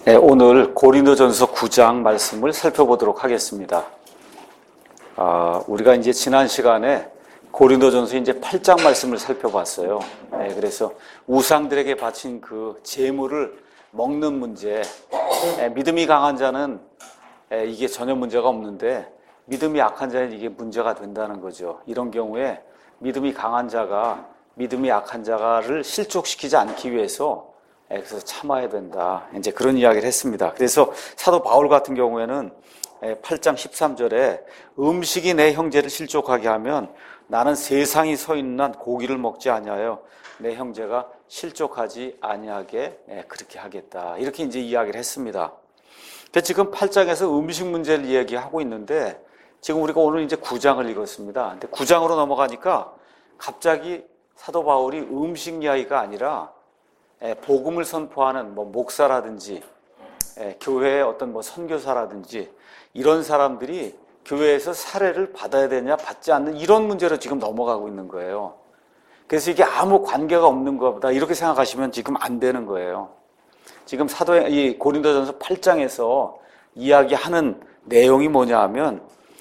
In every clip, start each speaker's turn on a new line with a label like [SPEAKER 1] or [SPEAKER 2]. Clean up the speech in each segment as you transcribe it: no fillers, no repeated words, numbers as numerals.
[SPEAKER 1] 네, 오늘 고린도전서 9장 말씀을 살펴보도록 하겠습니다. 우리가 이제 지난 시간에 고린도전서 이제 8장 말씀을 살펴봤어요. 네, 그래서 우상들에게 바친 그 제물을 먹는 문제, 믿음이 강한 자는 이게 전혀 문제가 없는데 믿음이 약한 자는 이게 문제가 된다는 거죠. 이런 경우에 믿음이 강한 자가 믿음이 약한 자를 실족시키지 않기 위해서 그래서 참아야 된다. 이제 그런 이야기를 했습니다. 그래서 사도 바울 같은 경우에는 8장 13절에 음식이 내 형제를 실족하게 하면 나는 세상이 서 있는 한 고기를 먹지 아니하여 내 형제가 실족하지 아니하게 그렇게 하겠다. 이렇게 이제 이야기를 했습니다. 근데 지금 8장에서 음식 문제를 이야기하고 있는데 지금 우리가 오늘 이제 9장을 읽었습니다. 근데 9장으로 넘어가니까 갑자기 사도 바울이 음식 이야기가 아니라 복음을 선포하는 목사라든지 교회의 어떤 선교사라든지 이런 사람들이 교회에서 사례를 받아야 되냐 받지 않는 이런 문제로 지금 넘어가고 있는 거예요. 그래서 이게 아무 관계가 없는 것보다 이렇게 생각하시면 지금 안 되는 거예요. 지금 이 고린도전서 8장에서 이야기하는 내용이 뭐냐 하면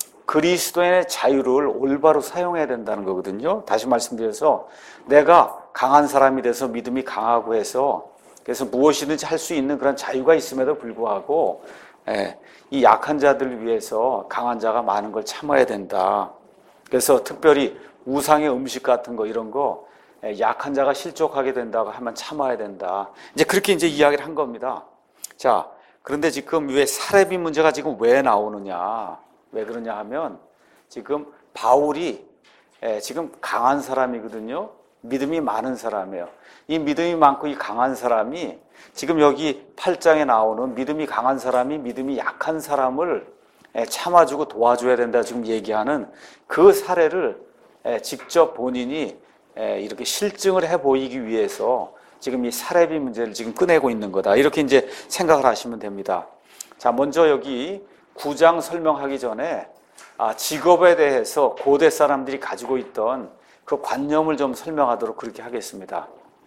[SPEAKER 1] 그리스도인의 자유를 올바로 사용해야 된다는 거거든요. 다시 말씀드려서 내가 강한 사람이 돼서 믿음이 강하고 해서 그래서 무엇이든지 할 수 있는 그런 자유가 있음에도 불구하고 이 약한 자들을 위해서 강한 자가 많은 걸 참아야 된다. 그래서 특별히 우상의 음식 같은 거 이런 거 약한 자가 실족하게 된다고 하면 참아야 된다. 이제 그렇게 이제 이야기를 한 겁니다. 자, 그런데 지금 왜 사례비 문제가 지금 왜 나오느냐? 왜 그러냐 하면 지금 바울이 지금 강한 사람이거든요. 믿음이 많은 사람이에요. 이 믿음이 많고 이 강한 사람이 지금 여기 8장에 나오는 믿음이 강한 사람이 믿음이 약한 사람을 참아주고 도와줘야 된다 지금 얘기하는 그 사례를 직접 본인이 이렇게 실증을 해 보이기 위해서 지금 이 사례비 문제를 지금 꺼내고 있는 거다. 이렇게 이제 생각을 하시면 됩니다. 자, 먼저 여기 9장 설명하기 전에 직업에 대해서 고대 사람들이 가지고 있던 그 관념을 좀 설명하도록 그렇게 하겠습니다.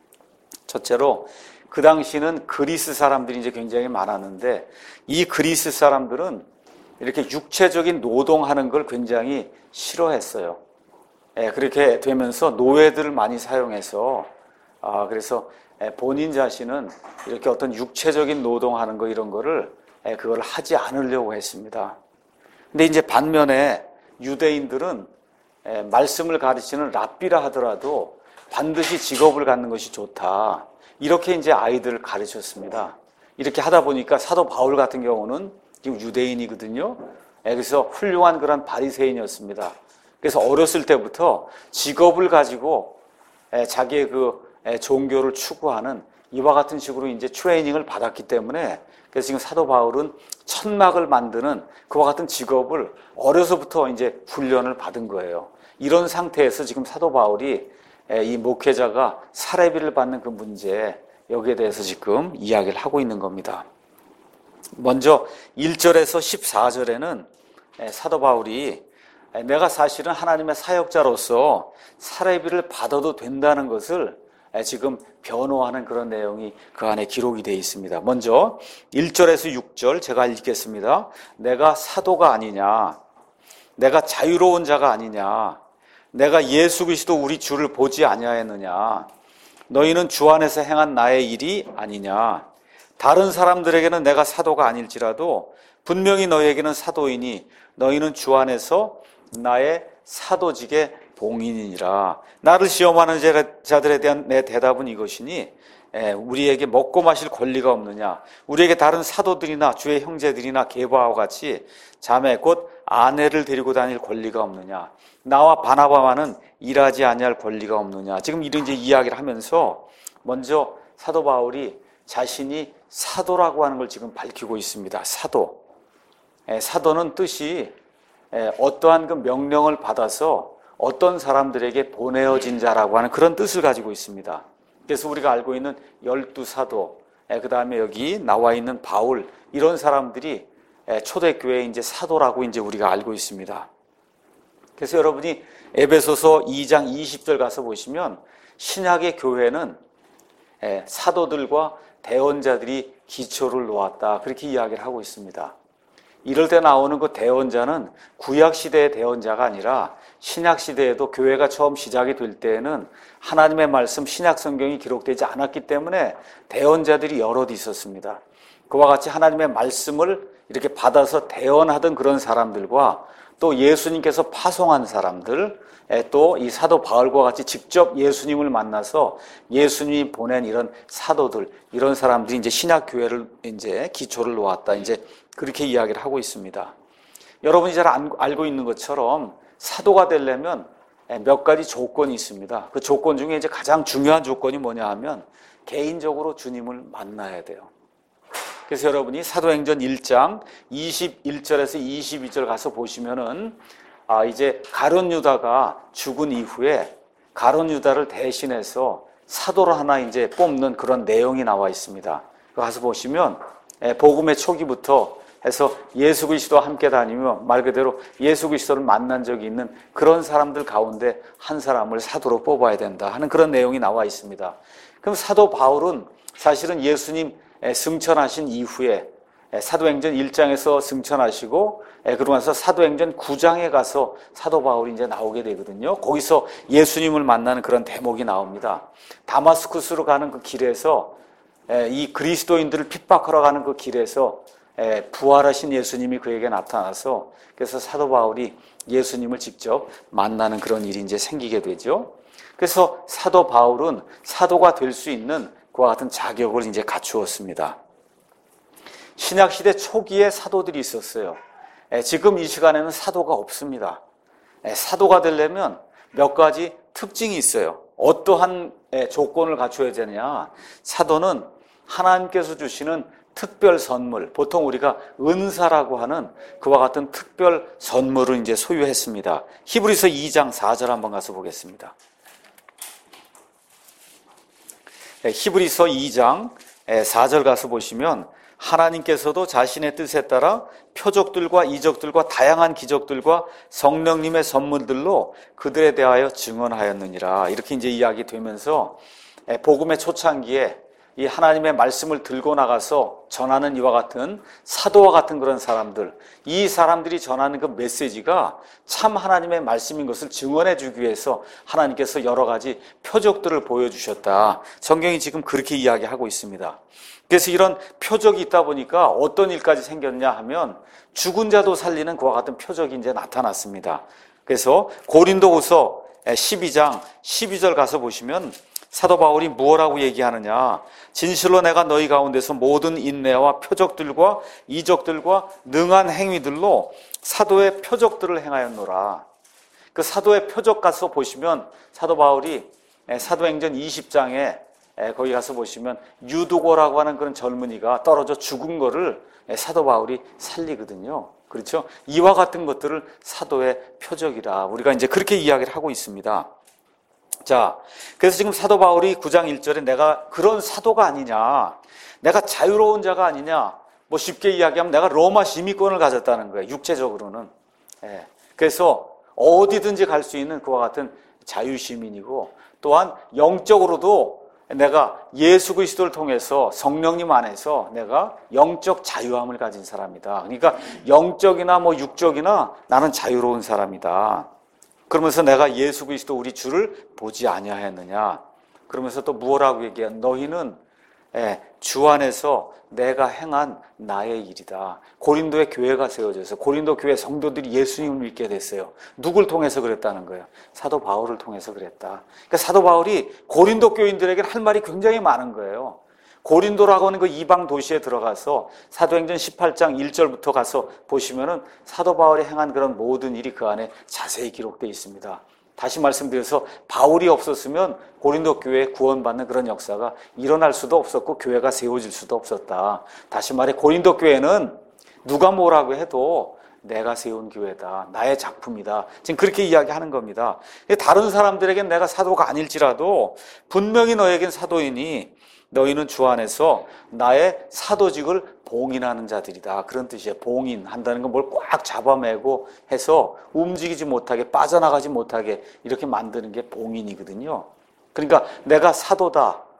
[SPEAKER 1] 첫째로 그 당시는 그리스 사람들이 이제 굉장히 많았는데 이 그리스 사람들은 이렇게 육체적인 노동하는 걸 굉장히 싫어했어요. 그렇게 되면서 노예들을 많이 사용해서 그래서 본인 자신은 이렇게 어떤 육체적인 노동하는 거 이런 거를 그걸 하지 않으려고 했습니다. 근데 이제 반면에 유대인들은 말씀을 가르치는 랍비라 하더라도 반드시 직업을 갖는 것이 좋다. 이렇게 이제 아이들을 가르쳤습니다. 이렇게 하다 보니까 사도 바울 같은 경우는 지금 유대인이거든요. 그래서 훌륭한 그런 바리새인이었습니다. 그래서 어렸을 때부터 직업을 가지고 자기의 그 종교를 추구하는 이와 같은 식으로 이제 트레이닝을 받았기 때문에 그래서 지금 사도 바울은 천막을 만드는 그와 같은 직업을 어려서부터 이제 훈련을 받은 거예요. 이런 상태에서 지금 사도 바울이 이 목회자가 사례비를 받는 그 문제 여기에 대해서 지금 이야기를 하고 있는 겁니다. 먼저 1절에서 14절에는 사도 바울이 내가 사실은 하나님의 사역자로서 사례비를 받아도 된다는 것을 지금 변호하는 그런 내용이 그 안에 기록이 되어 있습니다. 먼저 1절에서 6절 제가 읽겠습니다. 내가 사도가 아니냐? 내가 자유로운 자가 아니냐? 내가 예수 그리스도 우리 주를 보지 아니하였느냐? 너희는 주 안에서 행한 나의 일이 아니냐? 다른 사람들에게는 내가 사도가 아닐지라도 분명히 너희에게는 사도이니 너희는 주 안에서 나의 사도직의 봉인이니라. 나를 시험하는 자들에 대한 내 대답은 이것이니 우리에게 먹고 마실 권리가 없느냐? 우리에게 다른 사도들이나 주의 형제들이나 게바와 같이 자매 곧 아내를 데리고 다닐 권리가 없느냐? 나와 바나바와는 일하지 아니할 권리가 없느냐? 지금 이런 이제 이야기를 하면서 먼저 사도 바울이 자신이 사도라고 하는 걸 지금 밝히고 있습니다. 사도. 사도는 뜻이 어떠한 그 명령을 받아서 어떤 사람들에게 보내어진 자라고 하는 그런 뜻을 가지고 있습니다. 그래서 우리가 알고 있는 12사도, 그 다음에 여기 나와 있는 바울, 이런 사람들이 초대교회의 이제 사도라고 이제 우리가 알고 있습니다. 그래서 여러분이 에베소서 2장 20절 가서 보시면 신약의 교회는 사도들과 대언자들이 기초를 놓았다. 그렇게 이야기를 하고 있습니다. 이럴 때 나오는 그 대언자는 구약시대의 대언자가 아니라 신약시대에도 교회가 처음 시작이 될 때에는 하나님의 말씀 신약성경이 기록되지 않았기 때문에 대언자들이 여럿 있었습니다. 그와 같이 하나님의 말씀을 이렇게 받아서 대언하던 그런 사람들과 또 예수님께서 파송한 사람들, 또 이 사도 바울과 같이 직접 예수님을 만나서 예수님이 보낸 이런 사도들, 이런 사람들이 이제 신약 교회를 이제 기초를 놓았다. 이제 그렇게 이야기를 하고 있습니다. 여러분이 잘 알고 있는 것처럼 사도가 되려면 몇 가지 조건이 있습니다. 그 조건 중에 이제 가장 중요한 조건이 뭐냐 하면 개인적으로 주님을 만나야 돼요. 그래서 여러분이 사도행전 1장 21절에서 22절 가서 보시면은 이제 가룟 유다가 죽은 이후에 가룟 유다를 대신해서 사도를 하나 이제 뽑는 그런 내용이 나와 있습니다. 가서 보시면 복음의 초기부터 해서 예수 그리스도와 함께 다니며 말 그대로 예수 그리스도를 만난 적이 있는 그런 사람들 가운데 한 사람을 사도로 뽑아야 된다 하는 그런 내용이 나와 있습니다. 그럼 사도 바울은 사실은 예수님 승천하신 이후에 사도행전 1장에서 승천하시고 그러면서 사도행전 9장에 가서 사도 바울이 이제 나오게 되거든요. 거기서 예수님을 만나는 그런 대목이 나옵니다. 다마스쿠스로 가는 그 길에서 이 그리스도인들을 핍박하러 가는 그 길에서 부활하신 예수님이 그에게 나타나서 그래서 사도 바울이 예수님을 직접 만나는 그런 일이 이제 생기게 되죠. 그래서 사도 바울은 사도가 될 수 있는 그와 같은 자격을 이제 갖추었습니다. 신약시대 초기에 사도들이 있었어요. 지금 이 시간에는 사도가 없습니다. 사도가 되려면 몇 가지 특징이 있어요. 어떠한 조건을 갖춰야 되냐. 사도는 하나님께서 주시는 특별 선물, 보통 우리가 은사라고 하는 그와 같은 특별 선물을 이제 소유했습니다. 히브리서 2장 4절 한번 가서 보겠습니다. 히브리서 2장 4절 가서 보시면 하나님께서도 자신의 뜻에 따라 표적들과 이적들과 다양한 기적들과 성령님의 선물들로 그들에 대하여 증언하였느니라. 이렇게 이제 이야기되면서 복음의 초창기에 이 하나님의 말씀을 들고 나가서 전하는 이와 같은 사도와 같은 그런 사람들, 이 사람들이 전하는 그 메시지가 참 하나님의 말씀인 것을 증언해 주기 위해서 하나님께서 여러 가지 표적들을 보여주셨다. 성경이 지금 그렇게 이야기하고 있습니다. 그래서 이런 표적이 있다 보니까 어떤 일까지 생겼냐 하면 죽은 자도 살리는 그와 같은 표적이 이제 나타났습니다. 그래서 고린도후서 12장 12절 가서 보시면 사도 바울이 무엇라고 얘기하느냐. 진실로 내가 너희 가운데서 모든 인내와 표적들과 이적들과 능한 행위들로 사도의 표적들을 행하였노라. 그 사도의 표적 가서 보시면 사도 바울이 사도행전 20장에 거기 가서 보시면 유두고라고 하는 그런 젊은이가 떨어져 죽은 거를 사도 바울이 살리거든요. 그렇죠? 이와 같은 것들을 사도의 표적이라 우리가 이제 그렇게 이야기를 하고 있습니다. 자, 그래서 지금 사도 바울이 9장 1절에 내가 그런 사도가 아니냐, 내가 자유로운 자가 아니냐, 뭐 쉽게 이야기하면 내가 로마 시민권을 가졌다는 거예요. 육체적으로는. 그래서 어디든지 갈 수 있는 그와 같은 자유시민이고 또한 영적으로도 내가 예수 그리스도를 통해서 성령님 안에서 내가 영적 자유함을 가진 사람이다. 그러니까 영적이나 뭐 육적이나 나는 자유로운 사람이다. 그러면서 내가 예수 그리스도 우리 주를 보지 아니하였느냐. 그러면서 또 무엇라고 얘기해? 너희는 주 안에서 내가 행한 나의 일이다. 고린도의 교회가 세워져서 고린도 교회 성도들이 예수님을 믿게 됐어요. 누굴 통해서 그랬다는 거예요? 사도 바울을 통해서 그랬다. 그러니까 사도 바울이 고린도 교인들에게 할 말이 굉장히 많은 거예요. 고린도라고 하는 그 이방 도시에 들어가서 사도행전 18장 1절부터 가서 보시면은 사도 바울이 행한 그런 모든 일이 그 안에 자세히 기록되어 있습니다. 다시 말씀드려서 바울이 없었으면 고린도 교회에 구원받는 그런 역사가 일어날 수도 없었고 교회가 세워질 수도 없었다. 다시 말해 고린도 교회는 누가 뭐라고 해도 내가 세운 교회다. 나의 작품이다. 지금 그렇게 이야기하는 겁니다. 다른 사람들에겐 내가 사도가 아닐지라도 분명히 너에겐 사도이니 너희는 주 안에서 나의 사도직을 봉인하는 자들이다. 그런 뜻이에요. 봉인한다는 건 뭘 꽉 잡아매고 해서 움직이지 못하게 빠져나가지 못하게 이렇게 만드는 게 봉인이거든요. 그러니까 내가 사도다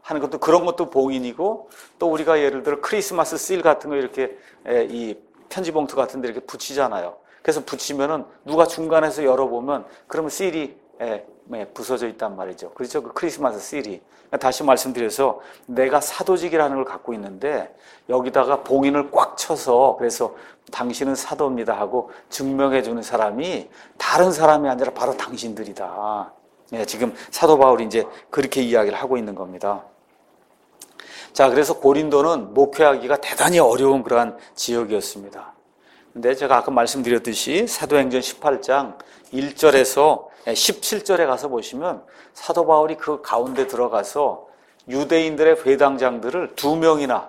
[SPEAKER 1] 하는 것도 그런 것도 봉인이고 또 우리가 예를 들어 크리스마스 씰 같은 거 이렇게 이 편지 봉투 같은 데 이렇게 붙이잖아요. 그래서 붙이면은 누가 중간에서 열어보면 그러면 씰이 부서져 있단 말이죠. 그렇죠? 그 크리스마스 씰이. 다시 말씀드려서 내가 사도직이라는 걸 갖고 있는데 여기다가 봉인을 꽉 쳐서 그래서 당신은 사도입니다 하고 증명해 주는 사람이 다른 사람이 아니라 바로 당신들이다. 지금 사도 바울이 이제 그렇게 이야기를 하고 있는 겁니다. 자, 그래서 고린도는 목회하기가 대단히 어려운 그러한 지역이었습니다. 근데 제가 아까 말씀드렸듯이 사도행전 18장 1절에서 17절에 가서 보시면 사도 바울이 그 가운데 들어가서 유대인들의 회당장들을 두 명이나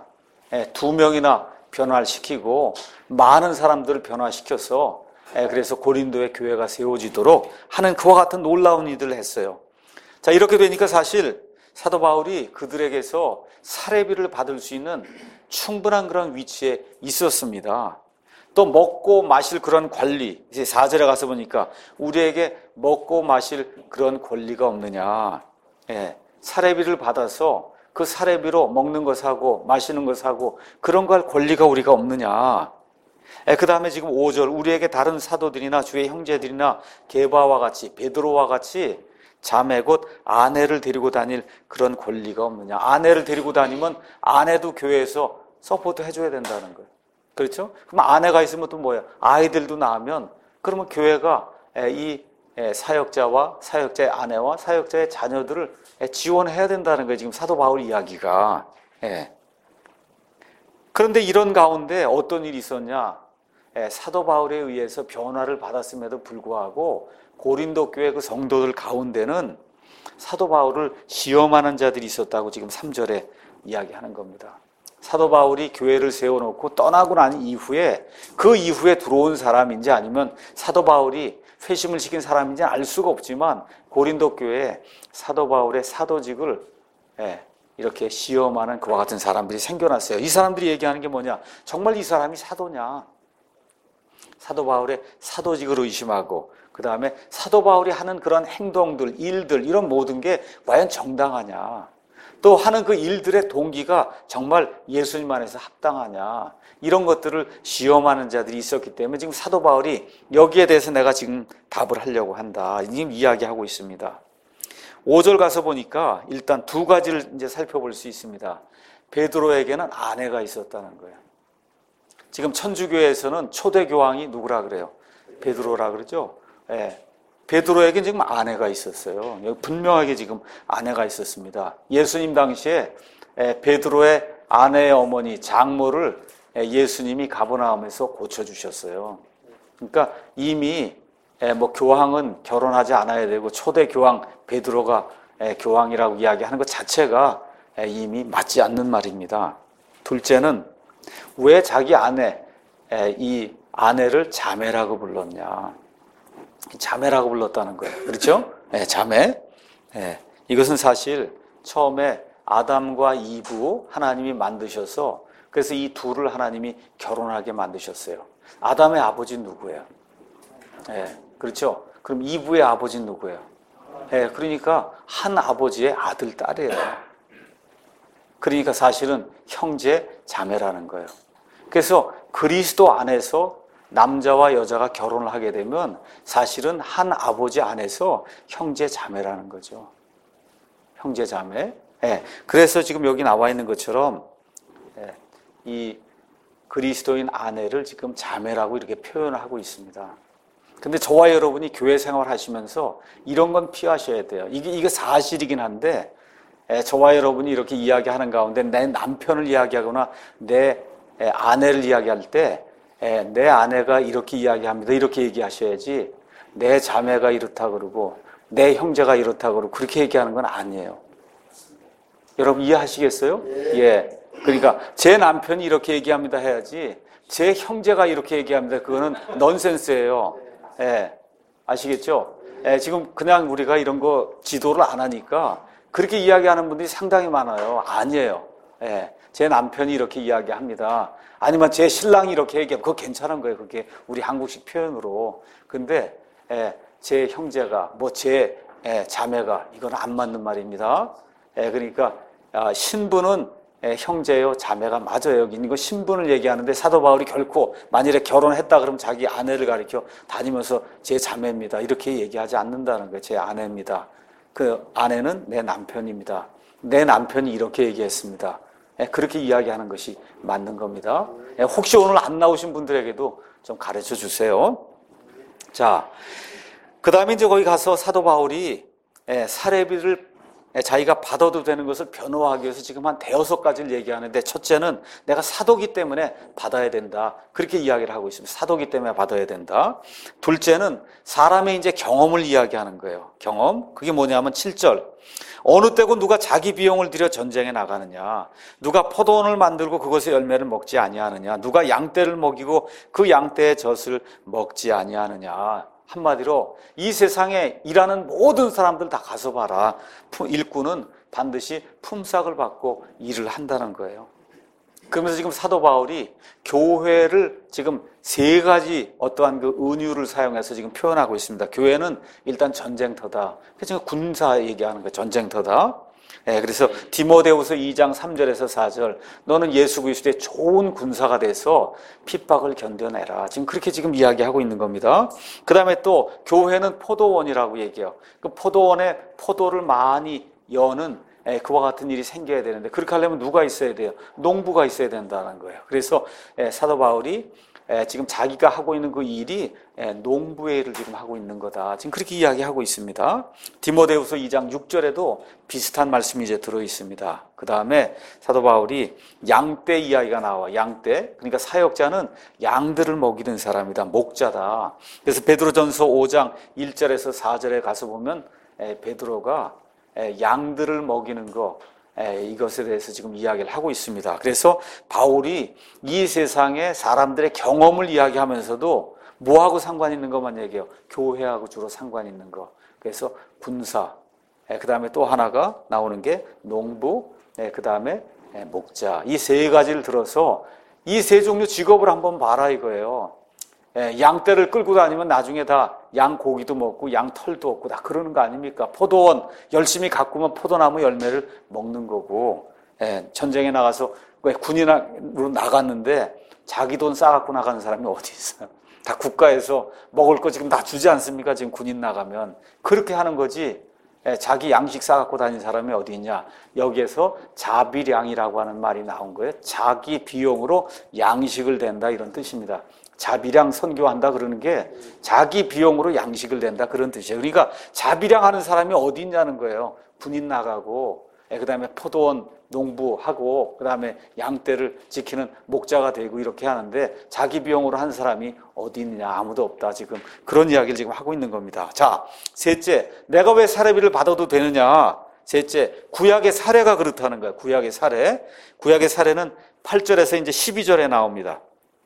[SPEAKER 1] 변화시키고 많은 사람들을 변화시켜서 그래서 고린도의 교회가 세워지도록 하는 그와 같은 놀라운 일들을 했어요. 자, 이렇게 되니까 사실 사도 바울이 그들에게서 사례비를 받을 수 있는 충분한 그런 위치에 있었습니다. 또 먹고 마실 그런 관리, 이제 4절에 가서 보니까 우리에게 먹고 마실 그런 권리가 없느냐. 사례비를 받아서 그 사례비로 먹는 거 사고 마시는 거 사고 그런 거 할 권리가 우리가 없느냐. 그 다음에 지금 5절, 우리에게 다른 사도들이나 주의 형제들이나 게바와 같이 베드로와 같이 자매 곧 아내를 데리고 다닐 그런 권리가 없느냐. 아내를 데리고 다니면 아내도 교회에서 서포트 해줘야 된다는 거예요. 그렇죠? 그럼 아내가 있으면 또 뭐야? 아이들도 낳으면 그러면 교회가 이 사역자와 사역자의 아내와 사역자의 자녀들을 지원해야 된다는 거예요. 지금 사도 바울 이야기가. 그런데 이런 가운데 어떤 일이 있었냐? 사도 바울에 의해서 변화를 받았음에도 불구하고 고린도 교회 그 성도들 가운데는 사도 바울을 시험하는 자들이 있었다고 지금 3절에 이야기하는 겁니다. 사도 바울이 교회를 세워놓고 떠나고 난 이후에 그 이후에 들어온 사람인지 아니면 사도 바울이 회심을 시킨 사람인지 알 수가 없지만 고린도 교회에 사도 바울의 사도직을 이렇게 시험하는 그와 같은 사람들이 생겨났어요. 이 사람들이 얘기하는 게 뭐냐? 정말 이 사람이 사도냐? 사도 바울의 사도직을 의심하고 그 다음에 사도 바울이 하는 그런 행동들, 일들 이런 모든 게 과연 정당하냐? 또 하는 그 일들의 동기가 정말 예수님 안에서 합당하냐? 이런 것들을 시험하는 자들이 있었기 때문에 지금 사도 바울이 여기에 대해서 내가 지금 답을 하려고 한다. 지금 이야기하고 있습니다. 5절 가서 보니까 일단 두 가지를 이제 살펴볼 수 있습니다. 베드로에게는 아내가 있었다는 거예요. 지금 천주교에서는 초대 교황이 누구라 그래요? 베드로라 그러죠? 베드로에게 지금 아내가 있었어요. 여기 분명하게 지금 아내가 있었습니다. 예수님 당시에 베드로의 아내의 어머니 장모를 예수님이 가버나움에서 고쳐주셨어요. 그러니까 이미 뭐 교황은 결혼하지 않아야 되고 초대 교황 베드로가 교황이라고 이야기하는 것 자체가 이미 맞지 않는 말입니다. 둘째는 왜 자기 아내, 이 아내를 자매라고 불렀냐? 자매라고 불렀다는 거예요. 그렇죠? 자매. 이것은 사실 처음에 아담과 이브 하나님이 만드셔서 그래서 이 둘을 하나님이 결혼하게 만드셨어요. 아담의 아버지는 누구예요? 그렇죠? 그럼 이브의 아버지는 누구예요? 그러니까 한 아버지의 아들, 딸이에요. 그러니까 사실은 형제, 자매라는 거예요. 그래서 그리스도 안에서 남자와 여자가 결혼을 하게 되면 사실은 한 아버지 안에서 형제, 자매라는 거죠. 형제, 자매. 그래서 지금 여기 나와 있는 것처럼 이 그리스도인 아내를 지금 자매라고 이렇게 표현을 하고 있습니다. 근데 저와 여러분이 교회 생활 하시면서 이런 건 피하셔야 돼요. 이게 사실이긴 한데 저와 여러분이 이렇게 이야기하는 가운데 내 남편을 이야기하거나 내 아내를 이야기할 때 내 아내가 이렇게 이야기합니다. 이렇게 얘기하셔야지 내 자매가 이렇다 그러고 내 형제가 이렇다 그러고 그렇게 얘기하는 건 아니에요. 여러분 이해하시겠어요? 예. 그러니까 제 남편이 이렇게 얘기합니다 해야지 제 형제가 이렇게 얘기합니다. 그거는 넌센스예요. 아시겠죠? 지금 그냥 우리가 이런 거 지도를 안 하니까 그렇게 이야기하는 분들이 상당히 많아요. 아니에요. 제 남편이 이렇게 이야기합니다. 아니면 제 신랑이 이렇게 얘기하면 그거 괜찮은 거예요. 그게 우리 한국식 표현으로. 근데 제 형제가 뭐 제 자매가 이건 안 맞는 말입니다. 그러니까 신부는 형제요 자매가 맞아요. 여기 이거 신분을 얘기하는데 사도 바울이 결코 만일에 결혼했다 그러면 자기 아내를 가리켜 다니면서 제 자매입니다 이렇게 얘기하지 않는다는 거예요. 제 아내입니다. 그 아내는 내 남편입니다. 내 남편이 이렇게 얘기했습니다. 그렇게 이야기하는 것이 맞는 겁니다. 혹시 오늘 안 나오신 분들에게도 좀 가르쳐 주세요. 자, 그 다음에 이제 거기 가서 사도 바울이 사례비를 자기가 받아도 되는 것을 변호하기 위해서 지금 한 대여섯 가지를 얘기하는데, 첫째는 내가 사도기 때문에 받아야 된다. 그렇게 이야기를 하고 있습니다. 사도기 때문에 받아야 된다. 둘째는 사람의 이제 경험을 이야기하는 거예요. 경험. 그게 뭐냐면 7절. 어느 때고 누가 자기 비용을 들여 전쟁에 나가느냐? 누가 포도원을 만들고 그것의 열매를 먹지 아니하느냐? 누가 양떼를 먹이고 그 양떼의 젖을 먹지 아니하느냐? 한마디로 이 세상에 일하는 모든 사람들 다 가서 봐라. 일꾼은 반드시 품삯을 받고 일을 한다는 거예요. 그러면서 지금 사도 바울이 교회를 지금 세 가지 어떠한 그 은유를 사용해서 지금 표현하고 있습니다. 교회는 일단 전쟁터다. 그래서 군사 얘기하는 거예요. 전쟁터다. 그래서 디모데후서 2장 3절에서 4절, 너는 예수 그리스도의 좋은 군사가 돼서 핍박을 견뎌내라. 지금 그렇게 지금 이야기하고 있는 겁니다. 그 다음에 또 교회는 포도원이라고 얘기해요. 그 포도원에 포도를 많이 여는 그와 같은 일이 생겨야 되는데, 그렇게 하려면 누가 있어야 돼요? 농부가 있어야 된다는 거예요. 그래서 사도 바울이 지금 자기가 하고 있는 그 일이 농부의 일을 지금 하고 있는 거다. 지금 그렇게 이야기하고 있습니다. 디모데후서 2장 6절에도 비슷한 말씀이 이제 들어 있습니다. 그 다음에 사도 바울이 양떼 이야기가 나와. 양떼. 그러니까 사역자는 양들을 먹이는 사람이다. 목자다. 그래서 베드로전서 5장 1절에서 4절에 가서 보면 베드로가 양들을 먹이는 거, 이것에 대해서 지금 이야기를 하고 있습니다. 그래서 바울이 이 세상의 사람들의 경험을 이야기하면서도 뭐하고 상관 있는 것만 얘기해요? 교회하고 주로 상관 있는 거. 그래서 군사, 그 다음에 또 하나가 나오는 게 농부, 그 다음에 목자. 이 세 가지를 들어서 이 세 종류 직업을 한번 봐라 이거예요. 양떼를 끌고 다니면 나중에 다 양 고기도 먹고 양 털도 없고 다 그러는 거 아닙니까? 포도원 열심히 가꾸면 포도나무 열매를 먹는 거고, 전쟁에 나가서 군인으로 나갔는데 자기 돈 싸갖고 나가는 사람이 어디 있어요? 다 국가에서 먹을 거 지금 다 주지 않습니까? 지금 군인 나가면 그렇게 하는 거지. 자기 양식 싸갖고 다니는 사람이 어디 있냐? 여기에서 자비량이라고 하는 말이 나온 거예요. 자기 비용으로 양식을 댄다 이런 뜻입니다. 자비량 선교한다 그러는 게 자기 비용으로 양식을 댄다 그런 뜻이에요. 그러니까 자비량 하는 사람이 어디 있냐는 거예요. 군인 나가고, 그 다음에 포도원 농부하고, 그 다음에 양떼를 지키는 목자가 되고 이렇게 하는데 자기 비용으로 한 사람이 어디 있느냐? 아무도 없다. 지금 그런 이야기를 지금 하고 있는 겁니다. 자, 셋째, 내가 왜 사례비를 받아도 되느냐? 셋째, 구약의 사례가 그렇다는 거예요. 구약의 사례. 구약의 사례는 8절에서 이제 12절에 나옵니다.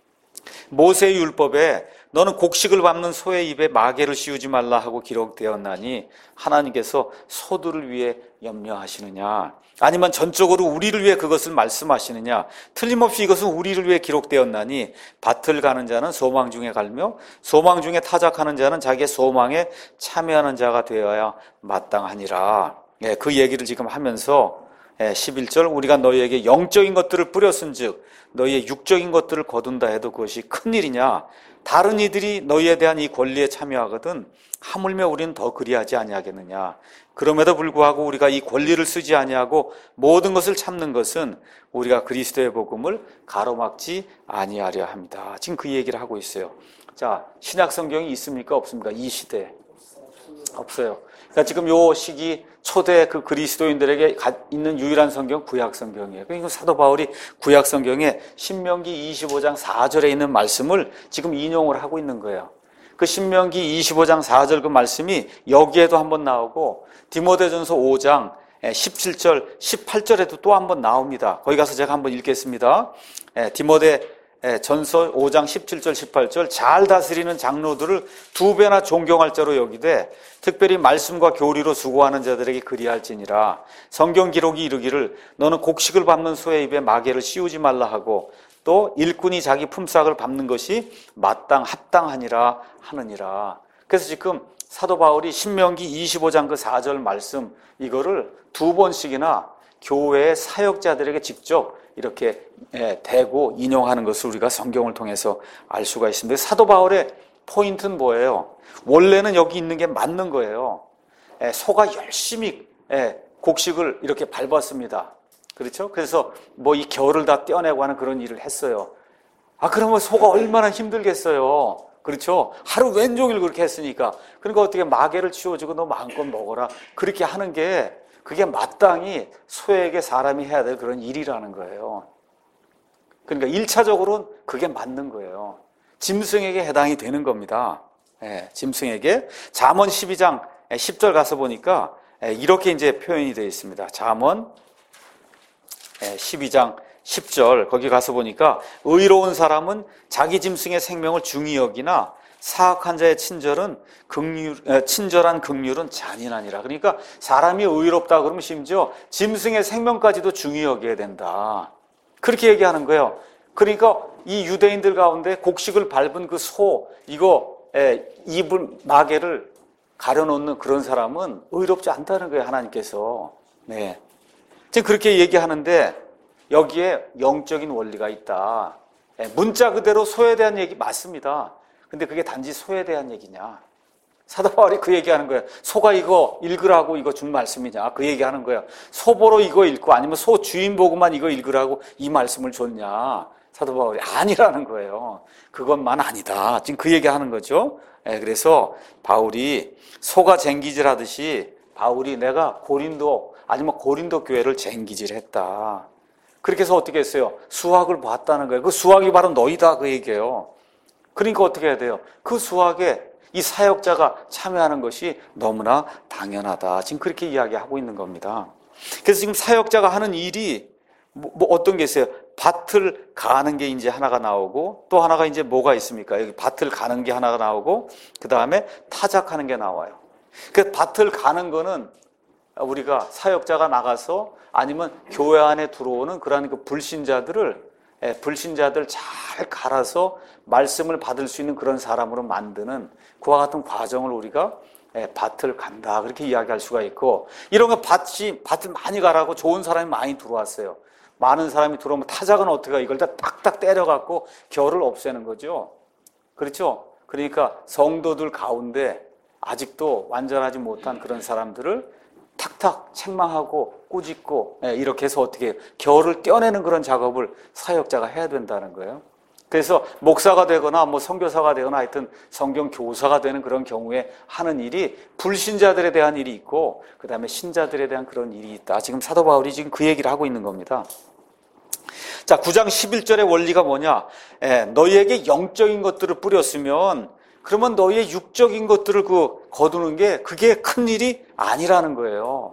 [SPEAKER 1] 모세의 율법에 너는 곡식을 밟는 소의 입에 마개를 씌우지 말라 하고 기록되었나니 하나님께서 소들을 위해 염려하시느냐? 아니면 전적으로 우리를 위해 그것을 말씀하시느냐? 틀림없이 이것은 우리를 위해 기록되었나니 밭을 가는 자는 소망 중에 갈며 소망 중에 타작하는 자는 자기의 소망에 참여하는 자가 되어야 마땅하니라. 그 얘기를 지금 하면서 11절, 우리가 너희에게 영적인 것들을 뿌렸은즉 너희의 육적인 것들을 거둔다 해도 그것이 큰일이냐? 다른 이들이 너희에 대한 이 권리에 참여하거든 하물며 우리는 더 그리하지 아니하겠느냐? 그럼에도 불구하고 우리가 이 권리를 쓰지 아니하고 모든 것을 참는 것은 우리가 그리스도의 복음을 가로막지 아니하려 합니다. 지금 그 얘기를 하고 있어요. 자, 신약 성경이 있습니까? 없습니까? 이 시대에 없어요. 그러니까 지금 요 시기 초대 그 그리스도인들에게 있는 유일한 성경 구약 성경이에요. 그러니까 사도 바울이 구약 성경에 신명기 25장 4절에 있는 말씀을 지금 인용을 하고 있는 거예요. 그 신명기 25장 4절 그 말씀이 여기에도 한번 나오고 디모데전서 5장 17절, 18절에도 또 한번 나옵니다. 거기 가서 제가 한번 읽겠습니다. 디모데 전서 5장 17절 18절, 잘 다스리는 장로들을 두 배나 존경할 자로 여기되 특별히 말씀과 교리로 수고하는 자들에게 그리할지니라. 성경 기록이 이르기를 너는 곡식을 밟는 소의 입에 마개를 씌우지 말라 하고 또 일꾼이 자기 품삯을 밟는 것이 합당하니라 하느니라. 그래서 지금 사도 바울이 신명기 25장 그 4절 말씀 이거를 두 번씩이나 교회의 사역자들에게 직접 이렇게 대고 인용하는 것을 우리가 성경을 통해서 알 수가 있습니다. 사도 바울의 포인트는 뭐예요? 원래는 여기 있는 게 맞는 거예요. 소가 열심히 곡식을 이렇게 밟았습니다. 그렇죠? 그래서 뭐 이 겨울을 다 떼어내고 하는 그런 일을 했어요. 그러면 소가 얼마나 힘들겠어요. 그렇죠? 하루 왼종일 그렇게 했으니까. 그러니까 어떻게 마개를 치워주고 너 마음껏 먹어라. 그렇게 하는 게 그게 마땅히 소에게 사람이 해야 될 그런 일이라는 거예요. 그러니까 1차적으로는 그게 맞는 거예요. 짐승에게 해당이 되는 겁니다. 짐승에게. 잠언 12장 10절 가서 보니까 이렇게 이제 표현이 되어 있습니다. 잠언 12장 10절 거기 가서 보니까 의로운 사람은 자기 짐승의 생명을 중히 여기나 사악한 자의 친절한 긍휼은 잔인하니라. 그러니까 사람이 의롭다 그러면 심지어 짐승의 생명까지도 중히 여겨야 된다. 그렇게 얘기하는 거예요. 그러니까 이 유대인들 가운데 곡식을 밟은 그 소, 입을 마개를 가려놓는 그런 사람은 의롭지 않다는 거예요, 하나님께서. 지금 그렇게 얘기하는데 여기에 영적인 원리가 있다. 문자 그대로 소에 대한 얘기 맞습니다. 근데 그게 단지 소에 대한 얘기냐? 사도 바울이 그 얘기하는 거예요. 소가 이거 읽으라고 이거 준 말씀이냐? 그 얘기하는 거예요. 소 보러 이거 읽고 아니면 소 주인 보고만 이거 읽으라고 이 말씀을 줬냐? 사도 바울이 아니라는 거예요. 그것만 아니다. 지금 그 얘기하는 거죠. 그래서 바울이 소가 쟁기질하듯이 바울이 내가 고린도 아니면 고린도 교회를 쟁기질했다. 그렇게 해서 어떻게 했어요? 수확을 봤다는 거예요. 그 수확이 바로 너희다 그 얘기예요. 그러니까 어떻게 해야 돼요? 그 수확에 이 사역자가 참여하는 것이 너무나 당연하다. 지금 그렇게 이야기하고 있는 겁니다. 그래서 지금 사역자가 하는 일이 뭐 어떤 게 있어요? 밭을 가는 게 이제 하나가 나오고 또 하나가 이제 뭐가 있습니까? 여기 밭을 가는 게 하나가 나오고 그 다음에 타작하는 게 나와요. 그 밭을 가는 거는 우리가 사역자가 나가서 아니면 교회 안에 들어오는 그러한 그 불신자들 잘 갈아서 말씀을 받을 수 있는 그런 사람으로 만드는 그와 같은 과정을 우리가 밭을 간다 그렇게 이야기할 수가 있고, 이런 거 밭을 많이 가라고 좋은 사람이 많이 들어왔어요. 많은 사람이 들어오면 타작은 어떻게 해요? 이걸 다 딱딱 때려갖고 결을 없애는 거죠. 그렇죠? 그러니까 성도들 가운데 아직도 완전하지 못한 그런 사람들을 탁탁 책망하고 꾸짖고 이렇게 해서 어떻게 해요? 결을 떼어내는 그런 작업을 사역자가 해야 된다는 거예요. 그래서 목사가 되거나 뭐 선교사가 되거나 하여튼 성경 교사가 되는 그런 경우에 하는 일이 불신자들에 대한 일이 있고 그 다음에 신자들에 대한 그런 일이 있다. 지금 사도 바울이 지금 그 얘기를 하고 있는 겁니다. 자, 9장 11절의 원리가 뭐냐? 너희에게 영적인 것들을 뿌렸으면 그러면 너희의 육적인 것들을 거두는 게 그게 큰 일이 아니라는 거예요.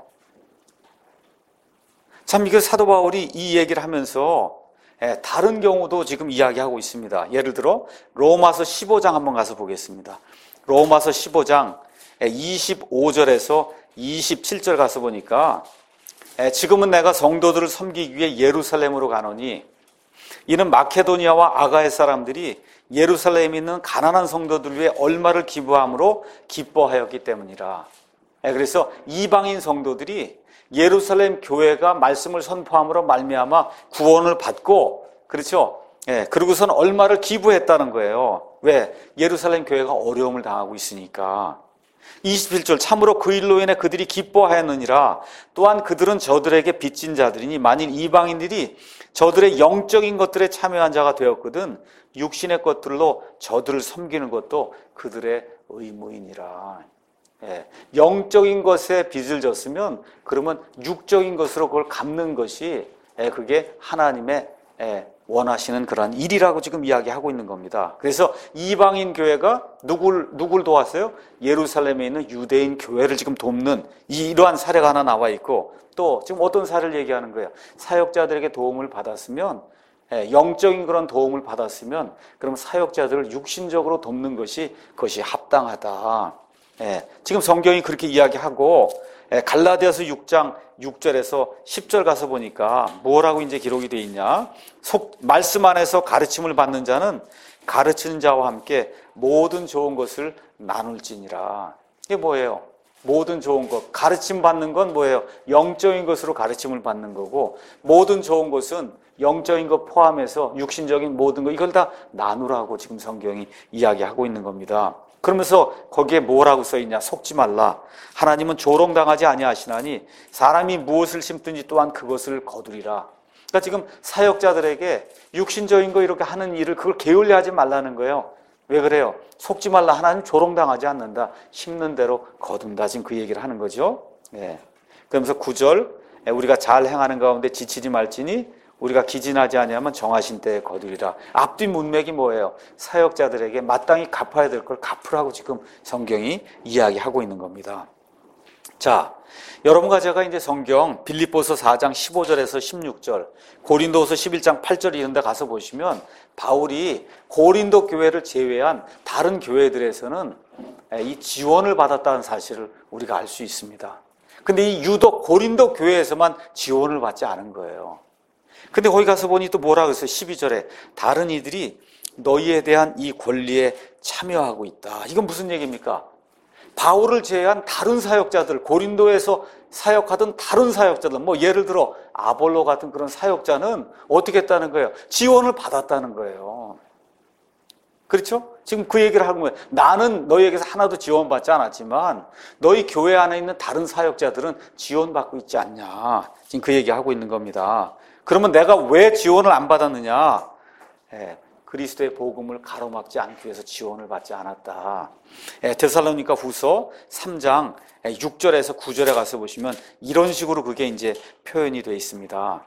[SPEAKER 1] 참 이게 사도 바울이 이 얘기를 하면서 다른 경우도 지금 이야기하고 있습니다. 예를 들어 로마서 15장 한번 가서 보겠습니다. 로마서 15장 25절에서 27절 가서 보니까 지금은 내가 성도들을 섬기기 위해 예루살렘으로 가노니 이는 마케도니아와 아가의 사람들이 예루살렘에 있는 가난한 성도들 위해 얼마를 기부함으로 기뻐하였기 때문이라. 그래서 이방인 성도들이 예루살렘 교회가 말씀을 선포함으로 말미암아 구원을 받고, 그렇죠? 그러고선 얼마를 기부했다는 거예요. 왜? 예루살렘 교회가 어려움을 당하고 있으니까. 27절 참으로 그 일로 인해 그들이 기뻐하였느니라. 또한 그들은 저들에게 빚진 자들이니 만일 이방인들이 저들의 영적인 것들에 참여한 자가 되었거든 육신의 것들로 저들을 섬기는 것도 그들의 의무이니라. 영적인 것에 빚을 졌으면 그러면 육적인 것으로 그걸 갚는 것이 그게 하나님의 원하시는 그런 일이라고 지금 이야기하고 있는 겁니다. 그래서 이방인 교회가 누굴 도왔어요? 예루살렘에 있는 유대인 교회를 지금 돕는 이러한 사례가 하나 나와 있고, 또 지금 어떤 사례를 얘기하는 거예요? 사역자들에게 도움을 받았으면, 영적인 그런 도움을 받았으면 그럼 사역자들을 육신적으로 돕는 것이 그것이 합당하다. 지금 성경이 그렇게 이야기하고, 갈라디아서 6장 6절에서 10절 가서 보니까 뭐라고 이제 기록이 되어 있냐? 말씀 안에서 가르침을 받는 자는 가르치는 자와 함께 모든 좋은 것을 나눌지니라. 이게 뭐예요? 모든 좋은 것, 가르침 받는 건 뭐예요? 영적인 것으로 가르침을 받는 거고, 모든 좋은 것은 영적인 것 포함해서 육신적인 모든 것, 이걸 다 나누라고 지금 성경이 이야기하고 있는 겁니다. 그러면서 거기에 뭐라고 써있냐? 속지 말라. 하나님은 조롱당하지 아니하시나니 사람이 무엇을 심든지 또한 그것을 거두리라. 그러니까 지금 사역자들에게 육신적인 거 이렇게 하는 일을 그걸 게을리 하지 말라는 거예요. 왜 그래요? 속지 말라. 하나님 조롱당하지 않는다. 심는 대로 거둔다. 지금 그 얘기를 하는 거죠. 예. 그러면서 9절, 우리가 잘 행하는 가운데 지치지 말지니 우리가 기진하지 아니하면 정하신 때에 거두리라. 앞뒤 문맥이 뭐예요? 사역자들에게 마땅히 갚아야 될 걸 갚으라고 지금 성경이 이야기하고 있는 겁니다. 자, 여러분과 제가 이제 성경 빌립보서 4장 15절에서 16절, 고린도서 11장 8절 이런 데 가서 보시면 바울이 고린도 교회를 제외한 다른 교회들에서는 이 지원을 받았다는 사실을 우리가 알 수 있습니다. 근데 이 유독 고린도 교회에서만 지원을 받지 않은 거예요. 근데 거기 가서 보니 또 뭐라 그랬어요? 12절에 다른 이들이 너희에 대한 이 권리에 참여하고 있다. 이건 무슨 얘기입니까? 바울을 제외한 다른 사역자들, 고린도에서 사역하던 다른 사역자들, 뭐 예를 들어 아볼로 같은 그런 사역자는 어떻게 했다는 거예요? 지원을 받았다는 거예요. 그렇죠? 지금 그 얘기를 하는 거예요. 나는 너희에게서 하나도 지원받지 않았지만 너희 교회 안에 있는 다른 사역자들은 지원받고 있지 않냐. 지금 그 얘기하고 있는 겁니다. 그러면 내가 왜 지원을 안 받았느냐? 그리스도의 복음을 가로막지 않기 위해서 지원을 받지 않았다. 데살로니가 후서 3장 6절에서 9절에 가서 보시면 이런 식으로 그게 이제 표현이 되어 있습니다.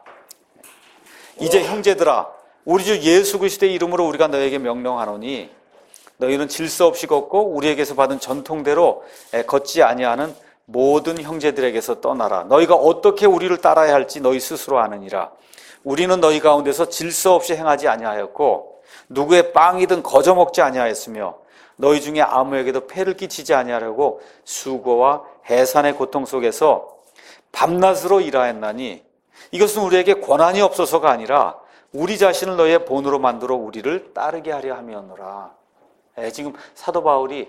[SPEAKER 1] 이제 형제들아, 우리 주 예수 그리스도의 이름으로 우리가 너에게 명령하노니 너희는 질서 없이 걷고 우리에게서 받은 전통대로 걷지 아니하는 모든 형제들에게서 떠나라. 너희가 어떻게 우리를 따라야 할지 너희 스스로 아느니라. 우리는 너희 가운데서 질서 없이 행하지 아니하였고 누구의 빵이든 거저 먹지 아니하였으며 너희 중에 아무에게도 폐를 끼치지 아니하려고 수고와 해산의 고통 속에서 밤낮으로 일하였나니 이것은 우리에게 권한이 없어서가 아니라 우리 자신을 너희의 본으로 만들어 우리를 따르게 하려 함이었노라. 지금 사도 바울이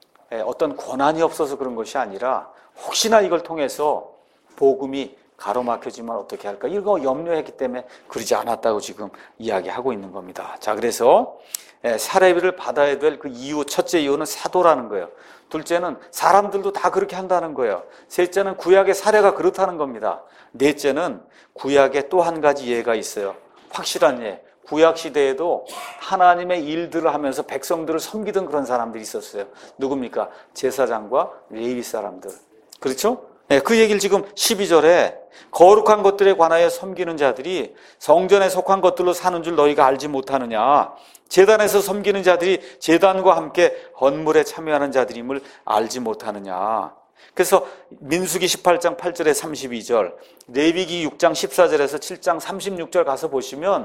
[SPEAKER 1] 어떤 권한이 없어서 그런 것이 아니라 혹시나 이걸 통해서 복음이 가로막혀지면 어떻게 할까? 이거 염려했기 때문에 그러지 않았다고 지금 이야기하고 있는 겁니다. 자, 그래서 사례비를 받아야 될 그 이유, 첫째 이유는 사도라는 거예요. 둘째는 사람들도 다 그렇게 한다는 거예요. 셋째는 구약의 사례가 그렇다는 겁니다. 넷째는 구약에 또 한 가지 예가 있어요. 확실한 예. 구약 시대에도 하나님의 일들을 하면서 백성들을 섬기던 그런 사람들이 있었어요. 누굽니까? 제사장과 레위 사람들. 그렇죠? 네, 그 얘기를 지금 12절에 거룩한 것들에 관하여 섬기는 자들이 성전에 속한 것들로 사는 줄 너희가 알지 못하느냐. 제단에서 섬기는 자들이 제단과 함께 헌물에 참여하는 자들임을 알지 못하느냐. 그래서 민수기 18장 8절에 32절, 레위기 6장 14절에서 7장 36절 가서 보시면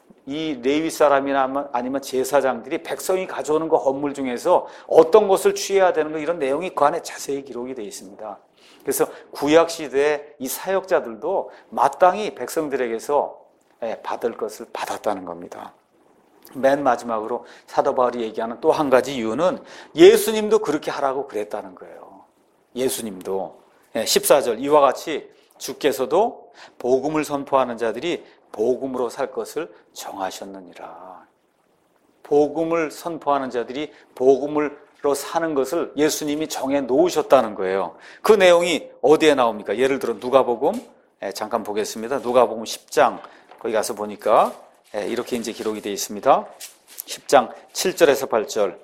[SPEAKER 1] 이 레위 사람이나 아니면 제사장들이 백성이 가져오는 그 헌물 중에서 어떤 것을 취해야 되는 거 이런 내용이 그 안에 자세히 기록이 되어 있습니다. 그래서 구약 시대의 이 사역자들도 마땅히 백성들에게서 받을 것을 받았다는 겁니다. 맨 마지막으로 사도 바울이 얘기하는 또 한 가지 이유는 예수님도 그렇게 하라고 그랬다는 거예요. 예수님도 14절 이와 같이 주께서도 복음을 선포하는 자들이 복음으로 살 것을 정하셨느니라. 복음을 선포하는 자들이 복음으로 사는 것을 예수님이 정해 놓으셨다는 거예요. 그 내용이 어디에 나옵니까? 예를 들어 누가복음 잠깐 보겠습니다. 누가복음 10장 거기 가서 보니까 이렇게 이제 기록이 되어 있습니다. 10장 7절에서 8절.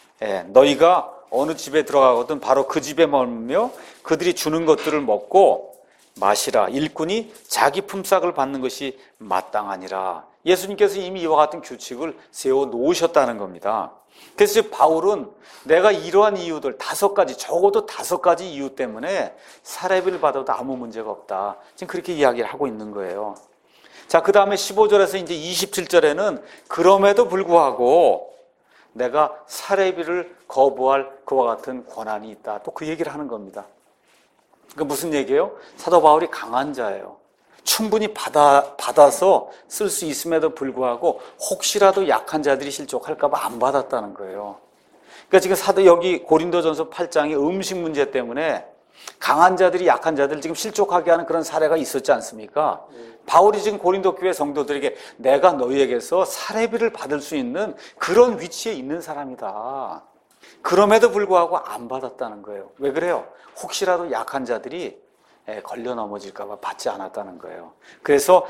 [SPEAKER 1] 너희가 어느 집에 들어가거든 바로 그 집에 머물며 그들이 주는 것들을 먹고 마시라. 일꾼이 자기 품삯을 받는 것이 마땅하니라. 예수님께서 이미 이와 같은 규칙을 세워 놓으셨다는 겁니다. 그래서 바울은 내가 이러한 이유들 5가지, 적어도 5가지 이유 때문에 사례비를 받아도 아무 문제가 없다. 지금 그렇게 이야기를 하고 있는 거예요. 자, 그 다음에 15절에서 이제 27절에는 그럼에도 불구하고 내가 사례비를 거부할 그와 같은 권한이 있다. 또 그 얘기를 하는 겁니다. 그 무슨 얘기예요? 사도 바울이 강한 자예요. 충분히 받아서 쓸 수 있음에도 불구하고 혹시라도 약한 자들이 실족할까 봐 안 받았다는 거예요. 그러니까 지금 여기 고린도전서 8장이 음식 문제 때문에 강한 자들이 약한 자들을 지금 실족하게 하는 그런 사례가 있었지 않습니까? 바울이 지금 고린도 교회 성도들에게 내가 너희에게서 사례비를 받을 수 있는 그런 위치에 있는 사람이다. 그럼에도 불구하고 안 받았다는 거예요. 왜 그래요? 혹시라도 약한 자들이 걸려 넘어질까 봐 받지 않았다는 거예요. 그래서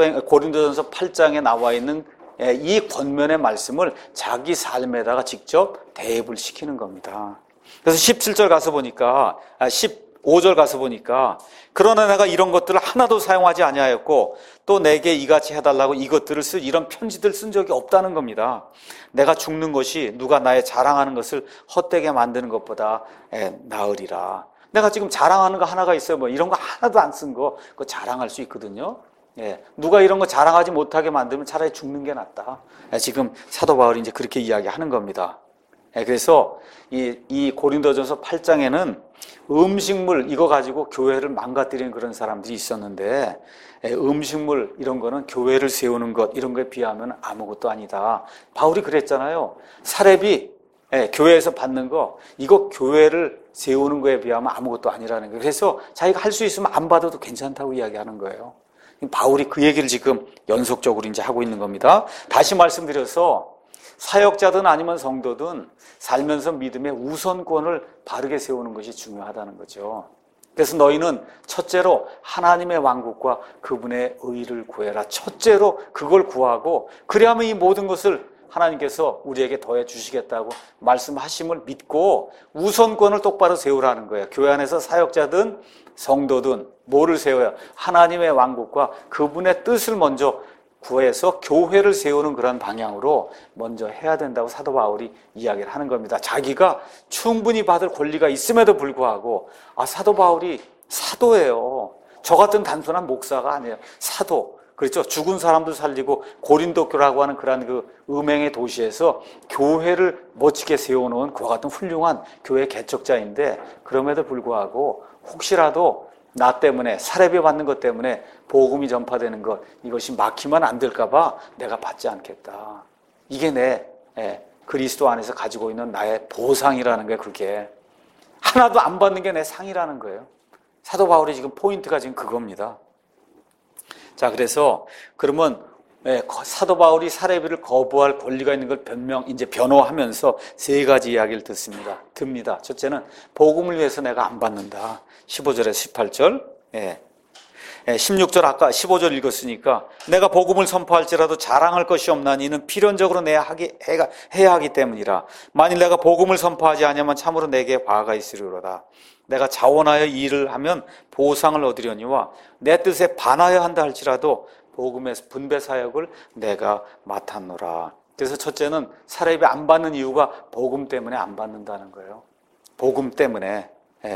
[SPEAKER 1] 고린도전서 8장에 나와 있는 이 권면의 말씀을 자기 삶에다가 직접 대입을 시키는 겁니다. 그래서 17절 가서 보니까 15절 가서 보니까 그러나 내가 이런 것들을 하나도 사용하지 아니하였고 또 내게 이같이 해달라고 이것들을 이런 편지들 쓴 적이 없다는 겁니다. 내가 죽는 것이 누가 나의 자랑하는 것을 헛되게 만드는 것보다 나으리라. 내가 지금 자랑하는 거 하나가 있어요. 뭐 이런 거 하나도 안 쓴 거 그거 자랑할 수 있거든요. 누가 이런 거 자랑하지 못하게 만들면 차라리 죽는 게 낫다. 지금 사도 바울이 이제 그렇게 이야기하는 겁니다. 그래서 이 고린도전서 8장에는 음식물 이거 가지고 교회를 망가뜨리는 그런 사람들이 있었는데 음식물 이런 거는 교회를 세우는 것 이런 거에 비하면 아무것도 아니다. 바울이 그랬잖아요. 사례비 교회에서 받는 거 이거 교회를 세우는 거에 비하면 아무것도 아니라는 거예요. 그래서 자기가 할 수 있으면 안 받아도 괜찮다고 이야기하는 거예요. 바울이 그 얘기를 지금 연속적으로 이제 하고 있는 겁니다. 다시 말씀드려서 사역자든 아니면 성도든 살면서 믿음의 우선권을 바르게 세우는 것이 중요하다는 거죠. 그래서 너희는 첫째로 하나님의 왕국과 그분의 의를 구해라. 첫째로 그걸 구하고 그래야만 이 모든 것을 하나님께서 우리에게 더해 주시겠다고 말씀하심을 믿고 우선권을 똑바로 세우라는 거예요. 교회 안에서 사역자든 성도든 뭐를 세워야 하나님의 왕국과 그분의 뜻을 먼저 구해서 교회를 세우는 그런 방향으로 먼저 해야 된다고 사도 바울이 이야기를 하는 겁니다. 자기가 충분히 받을 권리가 있음에도 불구하고 사도 바울이 사도예요. 저 같은 단순한 목사가 아니에요. 사도. 그렇죠. 죽은 사람도 살리고 고린도교라고 하는 그런 그 음행의 도시에서 교회를 멋지게 세워놓은 그와 같은 훌륭한 교회 개척자인데 그럼에도 불구하고 혹시라도 나 때문에 사례비 받는 것 때문에 복음이 전파되는 것 이것이 막히면 안 될까 봐 내가 받지 않겠다. 이게 내 그리스도 안에서 가지고 있는 나의 보상이라는 거예요. 그게 하나도 안 받는 게 내 상이라는 거예요. 사도 바울의 지금 포인트가 지금 그겁니다. 자, 그래서 그러면 사도 바울이 사례비를 거부할 권리가 있는 걸 변호하면서 세 가지 이야기를 듭니다. 첫째는 복음을 위해서 내가 안 받는다. 15절에서 18절. 16절 아까 15절 읽었으니까 내가 복음을 선포할지라도 자랑할 것이 없나니 이는 필연적으로 해야 하기 때문이라. 만일 내가 복음을 선포하지 않으면 참으로 내게 화가 있으리로다. 내가 자원하여 이 일을 하면 보상을 얻으려니와 내 뜻에 반하여 한다 할지라도 복음의 분배 사역을 내가 맡았노라. 그래서 첫째는 사례비 안 받는 이유가 복음 때문에 안 받는다는 거예요. 복음 때문에.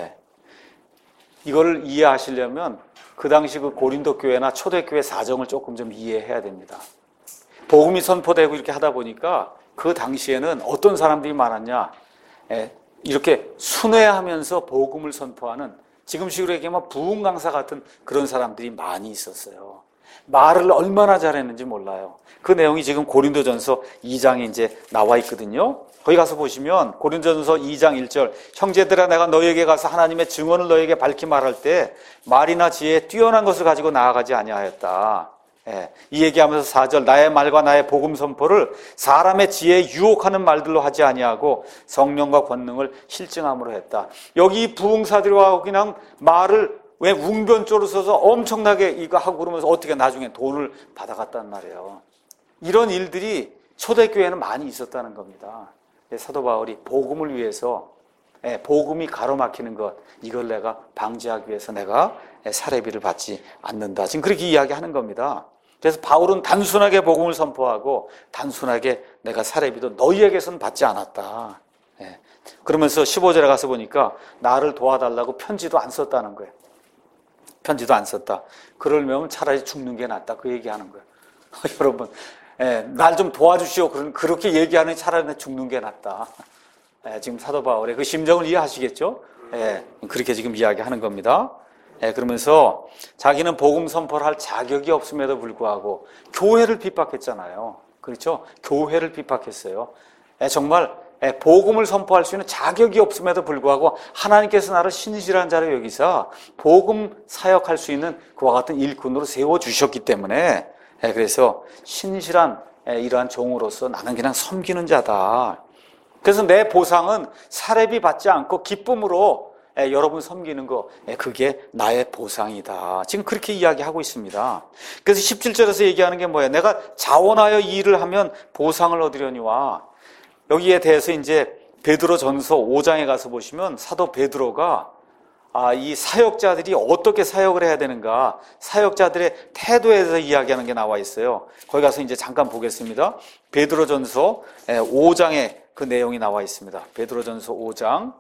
[SPEAKER 1] 이걸 이해하시려면 그 당시 그 고린도 교회나 초대교회 사정을 조금 좀 이해해야 됩니다. 복음이 선포되고 이렇게 하다 보니까 그 당시에는 어떤 사람들이 많았냐? 이렇게 순회하면서 복음을 선포하는 지금식으로 얘기하면 부흥 강사 같은 그런 사람들이 많이 있었어요. 말을 얼마나 잘했는지 몰라요. 그 내용이 지금 고린도전서 2장에 이제 나와 있거든요. 거기 가서 보시면 고린도전서 2장 1절 형제들아 내가 너희에게 가서 하나님의 증언을 너희에게 밝히 말할 때 말이나 지혜에 뛰어난 것을 가지고 나아가지 아니하였다. 이 얘기하면서 4절 나의 말과 나의 복음 선포를 사람의 지혜에 유혹하는 말들로 하지 아니하고 성령과 권능을 실증함으로 했다. 여기 부흥사들과 그냥 말을 왜 웅변조로 써서 엄청나게 이거 하고 그러면서 어떻게 나중에 돈을 받아갔단 말이에요. 이런 일들이 초대교회에는 많이 있었다는 겁니다. 사도 바울이 복음을 위해서 복음이 가로막히는 것 이걸 내가 방지하기 위해서 내가 사례비를 받지 않는다. 지금 그렇게 이야기하는 겁니다. 그래서 바울은 단순하게 복음을 선포하고 단순하게 내가 사례비도 너희에게서는 받지 않았다. 그러면서 15절에 가서 보니까 나를 도와달라고 편지도 안 썼다는 거예요. 편지도 안 썼다. 그러려면 차라리 죽는 게 낫다. 그 얘기하는 거예요. 여러분, 날 좀 도와주시오. 그렇게 얘기하는 차라리 죽는 게 낫다. 지금 사도 바울의 그 심정을 이해하시겠죠? 그렇게 지금 이야기하는 겁니다. 그러면서 자기는 복음 선포를 할 자격이 없음에도 불구하고 교회를 핍박했잖아요. 그렇죠? 교회를 핍박했어요. 정말 복음을 선포할 수 있는 자격이 없음에도 불구하고 하나님께서 나를 신실한 자로 여기사 복음 사역할 수 있는 그와 같은 일꾼으로 세워주셨기 때문에 그래서 신실한 이러한 종으로서 나는 그냥 섬기는 자다. 그래서 내 보상은 사례비 받지 않고 기쁨으로 여러분 섬기는 거, 그게 나의 보상이다. 지금 그렇게 이야기하고 있습니다. 그래서 17절에서 얘기하는 게 뭐예요? 내가 자원하여 이 일을 하면 보상을 얻으려니와. 여기에 대해서 이제 베드로전서 5장에 가서 보시면 사도 베드로가 이 사역자들이 어떻게 사역을 해야 되는가, 사역자들의 태도에 대해서 이야기하는 게 나와 있어요. 거기 가서 이제 잠깐 보겠습니다. 베드로전서 5장에 그 내용이 나와 있습니다. 베드로전서 5장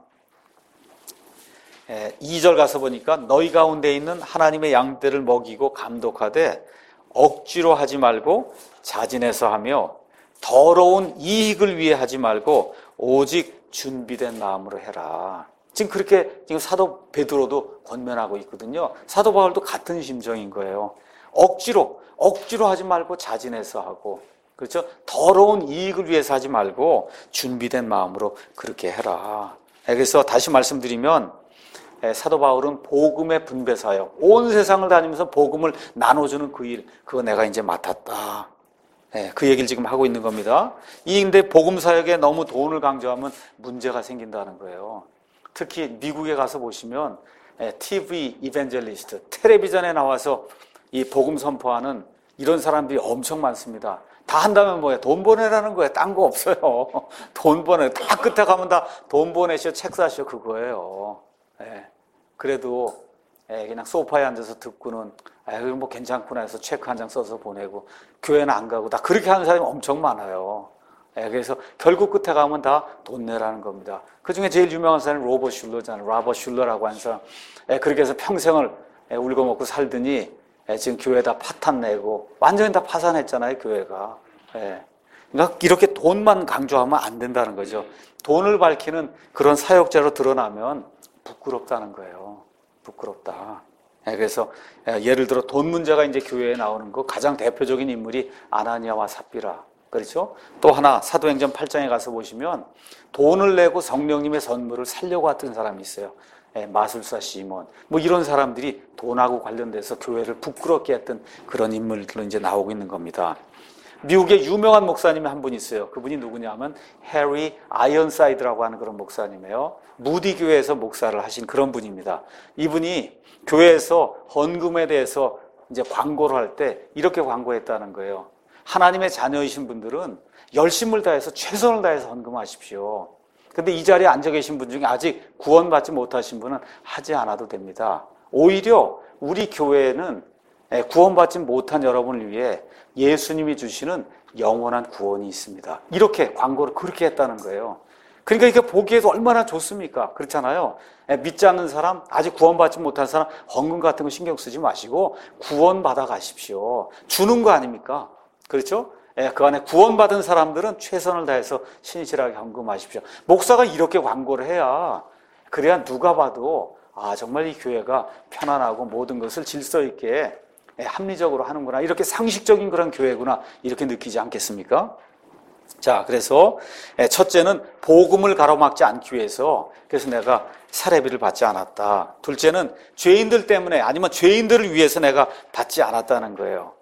[SPEAKER 1] 2절 가서 보니까 너희 가운데 있는 하나님의 양떼를 먹이고 감독하되 억지로 하지 말고 자진해서 하며 더러운 이익을 위해 하지 말고 오직 준비된 마음으로 해라. 지금 그렇게 지금 사도 베드로도 권면하고 있거든요. 사도 바울도 같은 심정인 거예요. 억지로 하지 말고 자진해서 하고, 그렇죠? 더러운 이익을 위해서 하지 말고 준비된 마음으로 그렇게 해라. 그래서 다시 말씀드리면 사도 바울은 복음의 분배 사역, 온 세상을 다니면서 복음을 나눠주는 그 일, 그거 내가 이제 맡았다. 그 얘기를 지금 하고 있는 겁니다. 근데 복음 사역에 너무 돈을 강조하면 문제가 생긴다는 거예요. 특히 미국에 가서 보시면 TV 이벤젤리스트, 텔레비전에 나와서 이 복음 선포하는 이런 사람들이 엄청 많습니다. 다 한다면 뭐예요? 돈 보내라는 거예요. 딴 거 없어요. 돈 보내. 다 끝에 가면 다 돈 보내시오, 책 사시오, 그거예요. 그래도 그냥 소파에 앉아서 듣고는 뭐 괜찮구나 해서 체크 한 장 써서 보내고 교회는 안 가고 다 그렇게 하는 사람이 엄청 많아요. 그래서 결국 끝에 가면 다 돈 내라는 겁니다. 그 중에 제일 유명한 사람이 로버트 슐러잖아요. 로버트 슐러라고 하는 사람. 그렇게 해서 평생을 울고 먹고 살더니 지금 교회에다 파탄 내고 완전히 다 파산했잖아요, 교회가. 그러니까 이렇게 돈만 강조하면 안 된다는 거죠. 돈을 밝히는 그런 사역자로 드러나면 부끄럽다는 거예요. 부끄럽다. 그래서 예를 들어 돈 문제가 이제 교회에 나오는 거 가장 대표적인 인물이 아나니아와 삽비라. 그렇죠? 또 하나 사도행전 8장에 가서 보시면 돈을 내고 성령님의 선물을 살려고 했던 사람이 있어요. 마술사 시몬. 뭐 이런 사람들이 돈하고 관련돼서 교회를 부끄럽게 했던 그런 인물들로 이제 나오고 있는 겁니다. 미국에 유명한 목사님이 한 분 있어요. 그분이 누구냐면 해리 아이언사이드라고 하는 그런 목사님이에요. 무디 교회에서 목사를 하신 그런 분입니다. 이분이 교회에서 헌금에 대해서 이제 광고를 할 때 이렇게 광고했다는 거예요. 하나님의 자녀이신 분들은 열심을 다해서 최선을 다해서 헌금하십시오. 근데 이 자리에 앉아 계신 분 중에 아직 구원받지 못하신 분은 하지 않아도 됩니다. 오히려 우리 교회는 구원받지 못한 여러분을 위해 예수님이 주시는 영원한 구원이 있습니다. 이렇게 광고를 그렇게 했다는 거예요. 그러니까 이게 보기에도 얼마나 좋습니까? 그렇잖아요. 믿지 않는 사람, 아직 구원받지 못한 사람 헌금 같은 거 신경 쓰지 마시고 구원받아 가십시오. 주는 거 아닙니까? 그렇죠? 그 안에 구원받은 사람들은 최선을 다해서 신실하게 헌금하십시오. 목사가 이렇게 광고를 해야, 그래야 누가 봐도 정말 이 교회가 편안하고 모든 것을 질서 있게 합리적으로 하는구나, 이렇게 상식적인 그런 교회구나, 이렇게 느끼지 않겠습니까? 자, 그래서 첫째는 복음을 가로막지 않기 위해서, 그래서 내가 사례비를 받지 않았다. 둘째는 죄인들 때문에, 아니면 죄인들을 위해서 내가 받지 않았다는 거예요.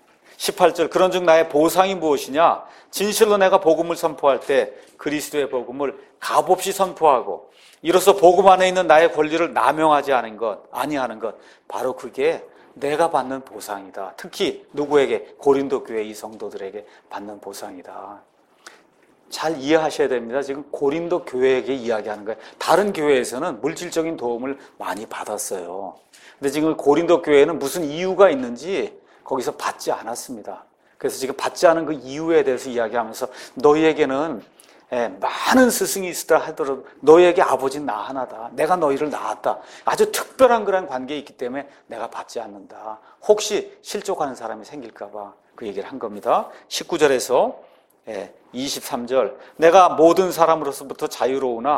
[SPEAKER 1] 18절, 그런즉 나의 보상이 무엇이냐? 진실로 내가 복음을 선포할 때 그리스도의 복음을 값없이 선포하고 이로써 복음 안에 있는 나의 권리를 남용하지 아니하는 것, 바로 그게 내가 받는 보상이다. 특히 누구에게? 고린도 교회 이 성도들에게 받는 보상이다. 잘 이해하셔야 됩니다. 지금 고린도 교회에게 이야기하는 거예요. 다른 교회에서는 물질적인 도움을 많이 받았어요. 근데 지금 고린도 교회는 무슨 이유가 있는지 거기서 받지 않았습니다. 그래서 지금 받지 않은 그 이유에 대해서 이야기하면서 너희에게는 많은 스승이 있으라 하더라도 너희에게 아버지는 나 하나다. 내가 너희를 낳았다. 아주 특별한 그런 관계에 있기 때문에 내가 받지 않는다. 혹시 실족하는 사람이 생길까 봐 그 얘기를 한 겁니다. 19절에서 23절, 내가 모든 사람으로서부터 자유로우나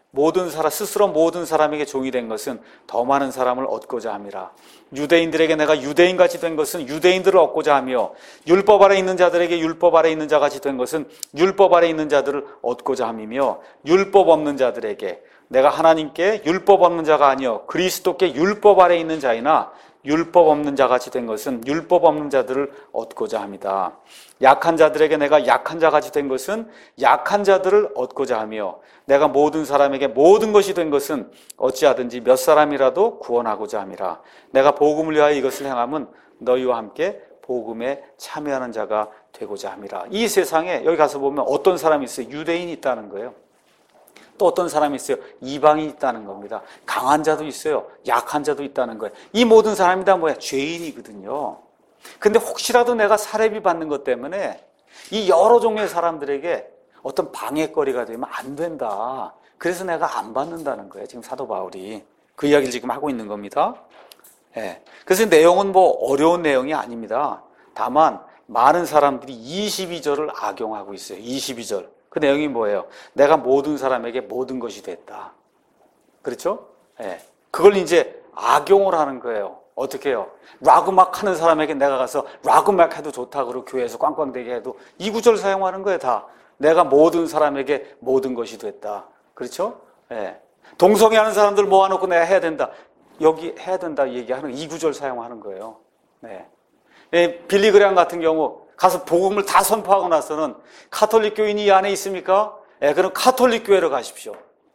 [SPEAKER 1] 스스로 모든 사람에게 종이 된 것은 더 많은 사람을 얻고자 함이라. 유대인들에게 내가 유대인같이 된 것은 유대인들을 얻고자 하며, 율법 아래 있는 자들에게 율법 아래 있는 자같이 된 것은 율법 아래 있는 자들을 얻고자 함이며, 율법 없는 자들에게 내가 하나님께 율법 없는 자가 아니요 그리스도께 율법 아래 있는 자이나 율법 없는 자같이 된 것은 율법 없는 자들을 얻고자 합니다. 약한 자들에게 내가 약한 자같이 된 것은 약한 자들을 얻고자 하며, 내가 모든 사람에게 모든 것이 된 것은 어찌하든지 몇 사람이라도 구원하고자 함이라. 내가 복음을 위하여 이것을 행함은 너희와 함께 복음에 참여하는 자가 되고자 함이라. 이 세상에 여기 가서 보면 어떤 사람이 있어요? 유대인이 있다는 거예요. 또 어떤 사람이 있어요? 이방인이 있다는 겁니다. 강한 자도 있어요. 약한 자도 있다는 거예요. 이 모든 사람이 다 뭐야? 죄인이거든요. 근데 혹시라도 내가 사례비 받는 것 때문에 이 여러 종류의 사람들에게 어떤 방해거리가 되면 안 된다. 그래서 내가 안 받는다는 거예요. 지금 사도 바울이 그 이야기를 지금 하고 있는 겁니다. 예. 그래서 내용은 뭐 어려운 내용이 아닙니다. 다만 많은 사람들이 22절을 악용하고 있어요. 22절. 그 내용이 뭐예요? 내가 모든 사람에게 모든 것이 됐다. 그렇죠? 예. 그걸 이제 악용을 하는 거예요. 어떻게 해요? 라고 막 하는 사람에게 내가 가서 라고 막 해도 좋다 그러고 교회에서 꽝꽝대게 해도 이 구절 사용하는 거예요. 다. 내가 모든 사람에게 모든 것이 됐다. 그렇죠? 예. 동성애하는 사람들 모아놓고 내가 해야 된다. 여기 해야 된다 얘기하는 이 구절 사용하는 거예요. 네. 예. 빌리그레함 같은 경우 가서 복음을 다 선포하고 나서는 카톨릭 교인이 이 안에 있습니까? 예, 그럼 카톨릭 교회로 가십시오.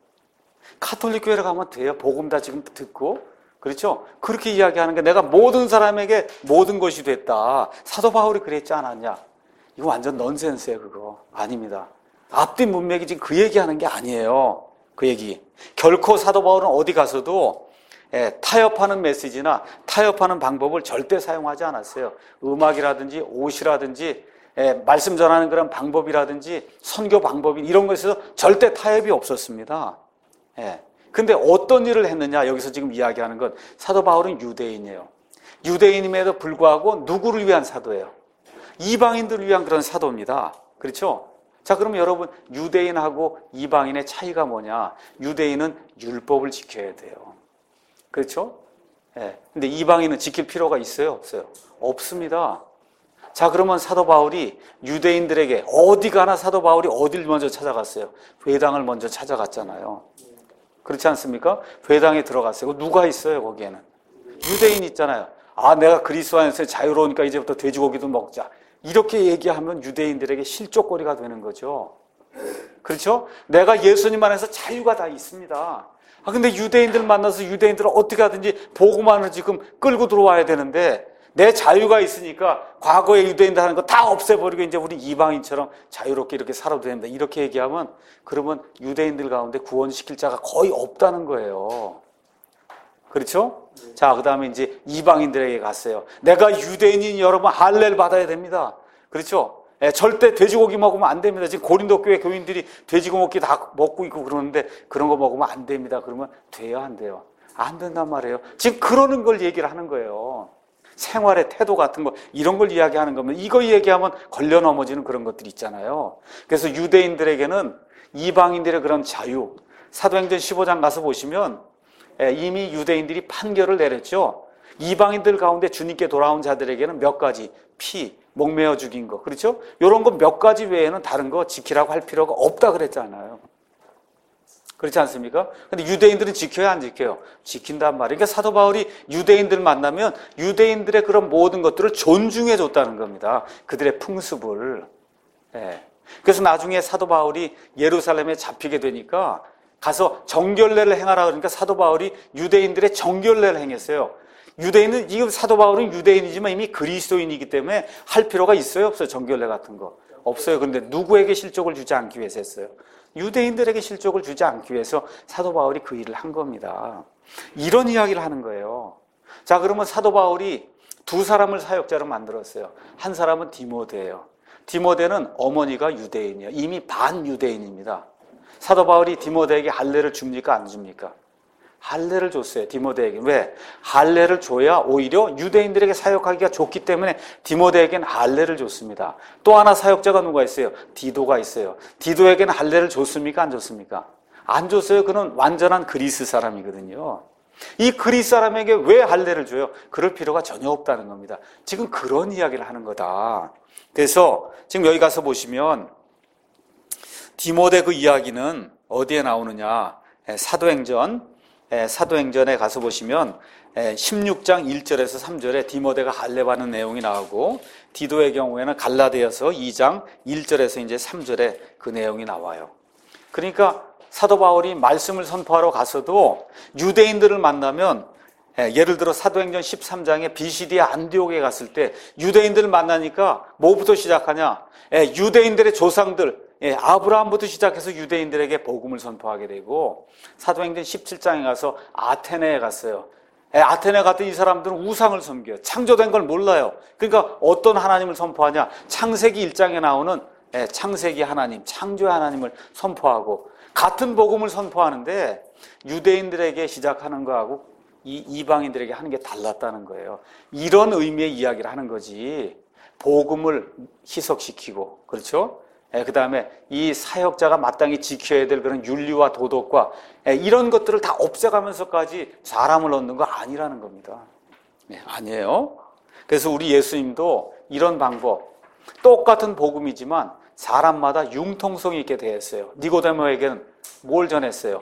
[SPEAKER 1] 카톨릭 교회로 가면 돼요. 복음 다 지금 듣고. 그렇죠? 그렇게 이야기하는 게 내가 모든 사람에게 모든 것이 됐다. 사도 바울이 그랬지 않았냐? 이거 완전 넌센스예요, 그거. 아닙니다. 앞뒤 문맥이 지금 그 얘기하는 게 아니에요. 그 얘기. 결코 사도 바울은 어디 가서도 타협하는 메시지나 타협하는 방법을 절대 사용하지 않았어요. 음악이라든지 옷이라든지 말씀 전하는 그런 방법이라든지 선교 방법이 이런 것에서 절대 타협이 없었습니다. 근데 어떤 일을 했느냐 여기서 지금 이야기하는 건 사도 바울은 유대인이에요. 유대인임에도 불구하고 누구를 위한 사도예요? 이방인들을 위한 그런 사도입니다. 그렇죠? 자, 그러면 여러분 유대인하고 이방인의 차이가 뭐냐? 유대인은 율법을 지켜야 돼요. 그렇죠? 예. 근데 이방인은 지킬 필요가 있어요? 없어요? 없습니다. 자, 그러면 사도 바울이 유대인들에게 어디 가나 사도 바울이 어딜 먼저 찾아갔어요? 회당을 먼저 찾아갔잖아요. 그렇지 않습니까? 회당에 들어갔어요. 누가 있어요, 거기에는? 유대인 있잖아요. 아, 내가 그리스도 안에서 자유로우니까 이제부터 돼지고기도 먹자. 이렇게 얘기하면 유대인들에게 실족거리가 되는 거죠. 그렇죠? 내가 예수님 안에서 자유가 다 있습니다. 아, 근데 유대인들 만나서 유대인들을 어떻게 하든지 복음만을 지금 끌고 들어와야 되는데 내 자유가 있으니까 과거에 유대인들 하는 거 다 없애버리고 이제 우리 이방인처럼 자유롭게 이렇게 살아도 됩니다. 이렇게 얘기하면 그러면 유대인들 가운데 구원시킬 자가 거의 없다는 거예요. 그렇죠? 자, 그 다음에 이제 이방인들에게 갔어요. 내가 유대인인 여러분 할례를 받아야 됩니다. 그렇죠? 절대 돼지고기 먹으면 안 됩니다. 지금 고린도 교회 교인들이 돼지고기 다 먹고 있고 그러는데 그런 거 먹으면 안 됩니다. 그러면 돼요, 안 돼요? 안 된단 말이에요. 지금 그러는 걸 얘기를 하는 거예요. 생활의 태도 같은 거 이런 걸 이야기하는 거면 이거 얘기하면 걸려 넘어지는 그런 것들이 있잖아요. 그래서 유대인들에게는 이방인들의 그런 자유, 사도행전 15장 가서 보시면 이미 유대인들이 판결을 내렸죠. 이방인들 가운데 주님께 돌아온 자들에게는 몇 가지 피, 목매어 죽인 거, 그렇죠? 이런 거 몇 가지 외에는 다른 거 지키라고 할 필요가 없다 그랬잖아요. 그렇지 않습니까? 근데 유대인들은 지켜야 안 지켜요? 지킨단 말이에요. 그러니까 사도 바울이 유대인들 만나면 유대인들의 그런 모든 것들을 존중해 줬다는 겁니다. 그들의 풍습을. 그래서 나중에 사도 바울이 예루살렘에 잡히게 되니까 가서 정결례를 행하라 그러니까 사도 바울이 유대인들의 정결례를 행했어요. 유대인은, 지금 사도 바울은 유대인이지만 이미 그리스도인이기 때문에 할 필요가 있어요? 없어요? 정결례 같은 거. 없어요. 그런데 누구에게 실족을 주지 않기 위해서 했어요? 유대인들에게 실족을 주지 않기 위해서 사도 바울이 그 일을 한 겁니다. 이런 이야기를 하는 거예요. 자, 그러면 사도 바울이 두 사람을 사역자로 만들었어요. 한 사람은 디모데예요. 디모데는 어머니가 유대인이에요. 이미 반유대인입니다. 사도 바울이 디모데에게 할례를 줍니까? 안 줍니까? 할례를 줬어요. 디모데에게. 왜? 할례를 줘야 오히려 유대인들에게 사역하기가 좋기 때문에 디모데에게는 할례를 줬습니다. 또 하나 사역자가 누가 있어요? 디도가 있어요. 디도에게는 할례를 줬습니까? 안 줬습니까? 안 줬어요. 그는 완전한 그리스 사람이거든요. 이 그리스 사람에게 왜 할례를 줘요? 그럴 필요가 전혀 없다는 겁니다. 지금 그런 이야기를 하는 거다. 그래서 지금 여기 가서 보시면 디모데 그 이야기는 어디에 나오느냐? 사도행전에 가서 보시면 16장 1절에서 3절에 디모데가 할례 받는 내용이 나오고, 디도의 경우에는 갈라디아서 2장 1절에서 이제 3절에 그 내용이 나와요. 그러니까 사도 바울이 말씀을 선포하러 가서도 유대인들을 만나면, 예를 들어 사도행전 13장에 BCD의 안디옥에 갔을 때 유대인들을 만나니까 뭐부터 시작하냐? 유대인들의 조상들, 아브라함부터 시작해서 유대인들에게 복음을 선포하게 되고, 사도행전 17장에 가서 아테네에 갔어요. 아테네 갔던 이 사람들은 우상을 섬겨요. 창조된 걸 몰라요. 그러니까 어떤 하나님을 선포하냐? 창세기 1장에 나오는 창세기 하나님, 창조의 하나님을 선포하고, 같은 복음을 선포하는데 유대인들에게 시작하는 거하고 이방인들에게 하는 게 달랐다는 거예요. 이런 의미의 이야기를 하는 거지, 복음을 희석시키고, 그렇죠? 그 다음에 이 사역자가 마땅히 지켜야 될 그런 윤리와 도덕과 이런 것들을 다 없애가면서까지 사람을 얻는 거 아니라는 겁니다. 아니에요. 그래서 우리 예수님도 이런 방법, 똑같은 복음이지만 사람마다 융통성이 있게 대했어요. 니고데모에게는 뭘 전했어요?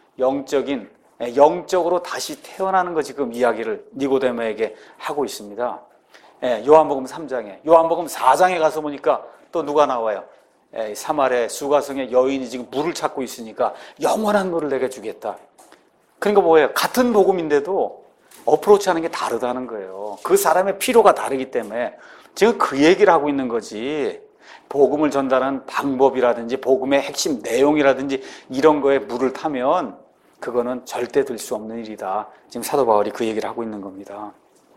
[SPEAKER 1] 영적으로 다시 태어나는 거 지금 이야기를 니고데모에게 하고 있습니다. 요한복음 3장에, 요한복음 4장에 가서 보니까 또 누가 나와요? 사마리아 수가성의 여인이 지금 물을 찾고 있으니까 영원한 물을 내게 주겠다. 그러니까 뭐예요? 같은 복음인데도 어프로치하는 게 다르다는 거예요. 그 사람의 필요가 다르기 때문에 지금 그 얘기를 하고 있는 거지, 복음을 전달하는 방법이라든지 복음의 핵심 내용이라든지 이런 거에 물을 타면 그거는 절대 될 수 없는 일이다. 지금 사도 바울이 그 얘기를 하고 있는 겁니다.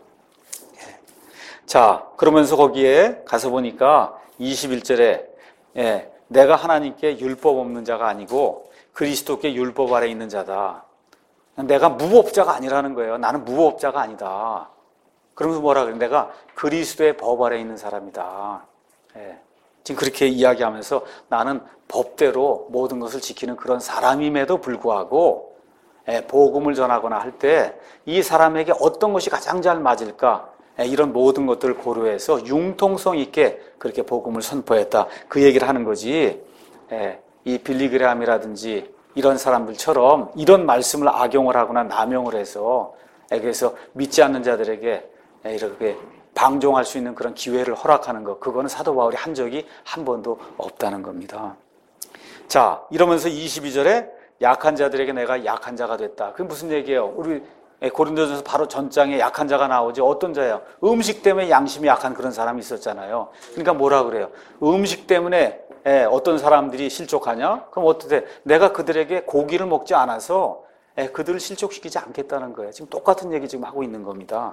[SPEAKER 1] 자, 그러면서 거기에 가서 보니까 21절에 내가 하나님께 율법 없는 자가 아니고 그리스도께 율법 아래 있는 자다. 내가 무법자가 아니라는 거예요. 나는 무법자가 아니다. 그러면서 뭐라 그래? 내가 그리스도의 법 아래 있는 사람이다. 지금 그렇게 이야기하면서 나는 법대로 모든 것을 지키는 그런 사람임에도 불구하고 복음을 전하거나 할 때 이 사람에게 어떤 것이 가장 잘 맞을까? 이런 모든 것들을 고려해서 융통성 있게 그렇게 복음을 선포했다. 그 얘기를 하는 거지, 이 빌리그레함이라든지 이런 사람들처럼 이런 말씀을 악용을 하거나 남용을 해서 그래서 믿지 않는 자들에게 이렇게 방종할 수 있는 그런 기회를 허락하는 것, 그거는 사도 바울이 한 적이 한 번도 없다는 겁니다. 자, 이러면서 22절에 약한 자들에게 내가 약한 자가 됐다. 그게 무슨 얘기예요? 우리 고린도전서 바로 전장에 약한 자가 나오지. 어떤 자예요? 음식 때문에 양심이 약한 그런 사람이 있었잖아요. 그러니까 뭐라 그래요? 음식 때문에 어떤 사람들이 실족하냐? 그럼 어떻게? 내가 그들에게 고기를 먹지 않아서 그들을 실족시키지 않겠다는 거예요. 지금 똑같은 얘기 지금 하고 있는 겁니다.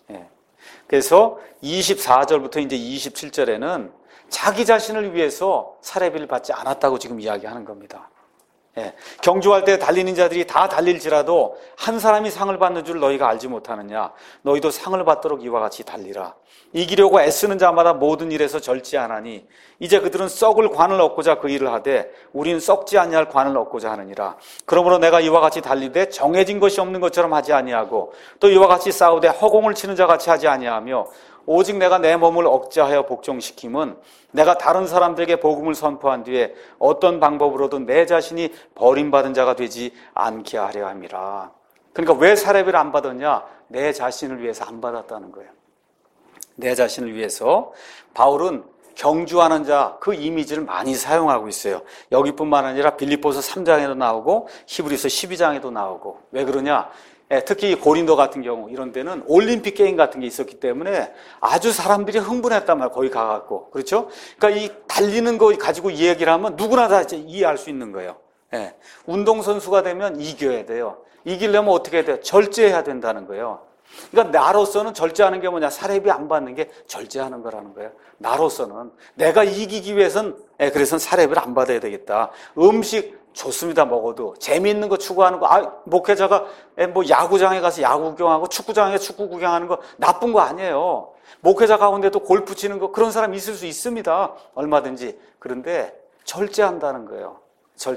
[SPEAKER 1] 그래서 24절부터 이제 27절에는 자기 자신을 위해서 사례비를 받지 않았다고 지금 이야기하는 겁니다. 경주할 때 달리는 자들이 다 달릴지라도 한 사람이 상을 받는 줄 너희가 알지 못하느냐? 너희도 상을 받도록 이와 같이 달리라. 이기려고 애쓰는 자마다 모든 일에서 절제하나니 이제 그들은 썩을 관을 얻고자 그 일을 하되 우리는 썩지 아니할 관을 얻고자 하느니라. 그러므로 내가 이와 같이 달리되 정해진 것이 없는 것처럼 하지 아니하고 또 이와 같이 싸우되 허공을 치는 자 같이 하지 아니하며 오직 내가 내 몸을 억제하여 복종시킴은 내가 다른 사람들에게 복음을 선포한 뒤에 어떤 방법으로든 내 자신이 버림받은 자가 되지 않게 하려 함이라. 그러니까 왜 사례비를 안 받았냐? 내 자신을 위해서 안 받았다는 거예요. 내 자신을 위해서. 바울은 경주하는 자, 그 이미지를 많이 사용하고 있어요. 여기뿐만 아니라 빌립보서 3장에도 나오고 히브리서 12장에도 나오고. 왜 그러냐? 특히 고린도 같은 경우 이런 데는 올림픽 게임 같은 게 있었기 때문에 아주 사람들이 흥분했단 말이에요. 거기 가갖고. 그렇죠? 그러니까 이 달리는 거 가지고 이 얘기를 하면 누구나 다 이해할 수 있는 거예요. 운동선수가 되면 이겨야 돼요. 이기려면 어떻게 해야 돼요? 절제해야 된다는 거예요. 그러니까 나로서는 절제하는 게 뭐냐? 사례비 안 받는 게 절제하는 거라는 거예요. 나로서는 내가 이기기 위해서는 그래서 사례비를 안 받아야 되겠다. 음식 좋습니다. 먹어도 재미있는 거 추구하는 거, 목회자가 뭐 야구장에 가서 야구 구경하고 축구장에 가서 축구 구경하는 거 나쁜 거 아니에요. 목회자 가운데도 골프 치는 거 그런 사람 있을 수 있습니다. 얼마든지. 그런데 절제한다는 거예요. 절제.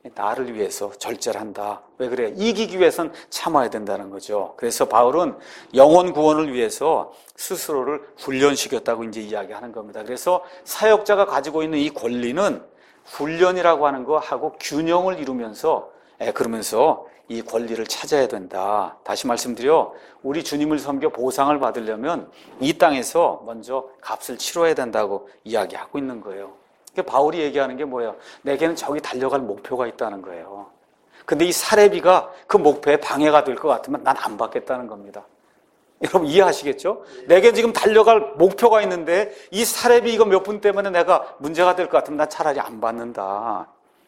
[SPEAKER 1] 나를 위해서 절제를 한다. 왜 그래요? 이기기 위해선 참아야 된다는 거죠. 그래서 바울은 영혼 구원을 위해서 스스로를 훈련시켰다고 이제 이야기하는 겁니다. 그래서 사역자가 가지고 있는 이 권리는 훈련이라고 하는 거하고 균형을 이루면서 그러면서 이 권리를 찾아야 된다. 다시 말씀드려 우리 주님을 섬겨 보상을 받으려면 이 땅에서 먼저 값을 치러야 된다고 이야기하고 있는 거예요. 그러니까 바울이 얘기하는 게 뭐예요? 내게는 저기 달려갈 목표가 있다는 거예요. 근데 이 사례비가 그 목표에 방해가 될 것 같으면 난 안 받겠다는 겁니다. 여러분 이해하시겠죠? 내게 지금 달려갈 목표가 있는데 이 사례비 이거 몇 분 때문에 내가 문제가 될 것 같으면 난 차라리 안 받는다.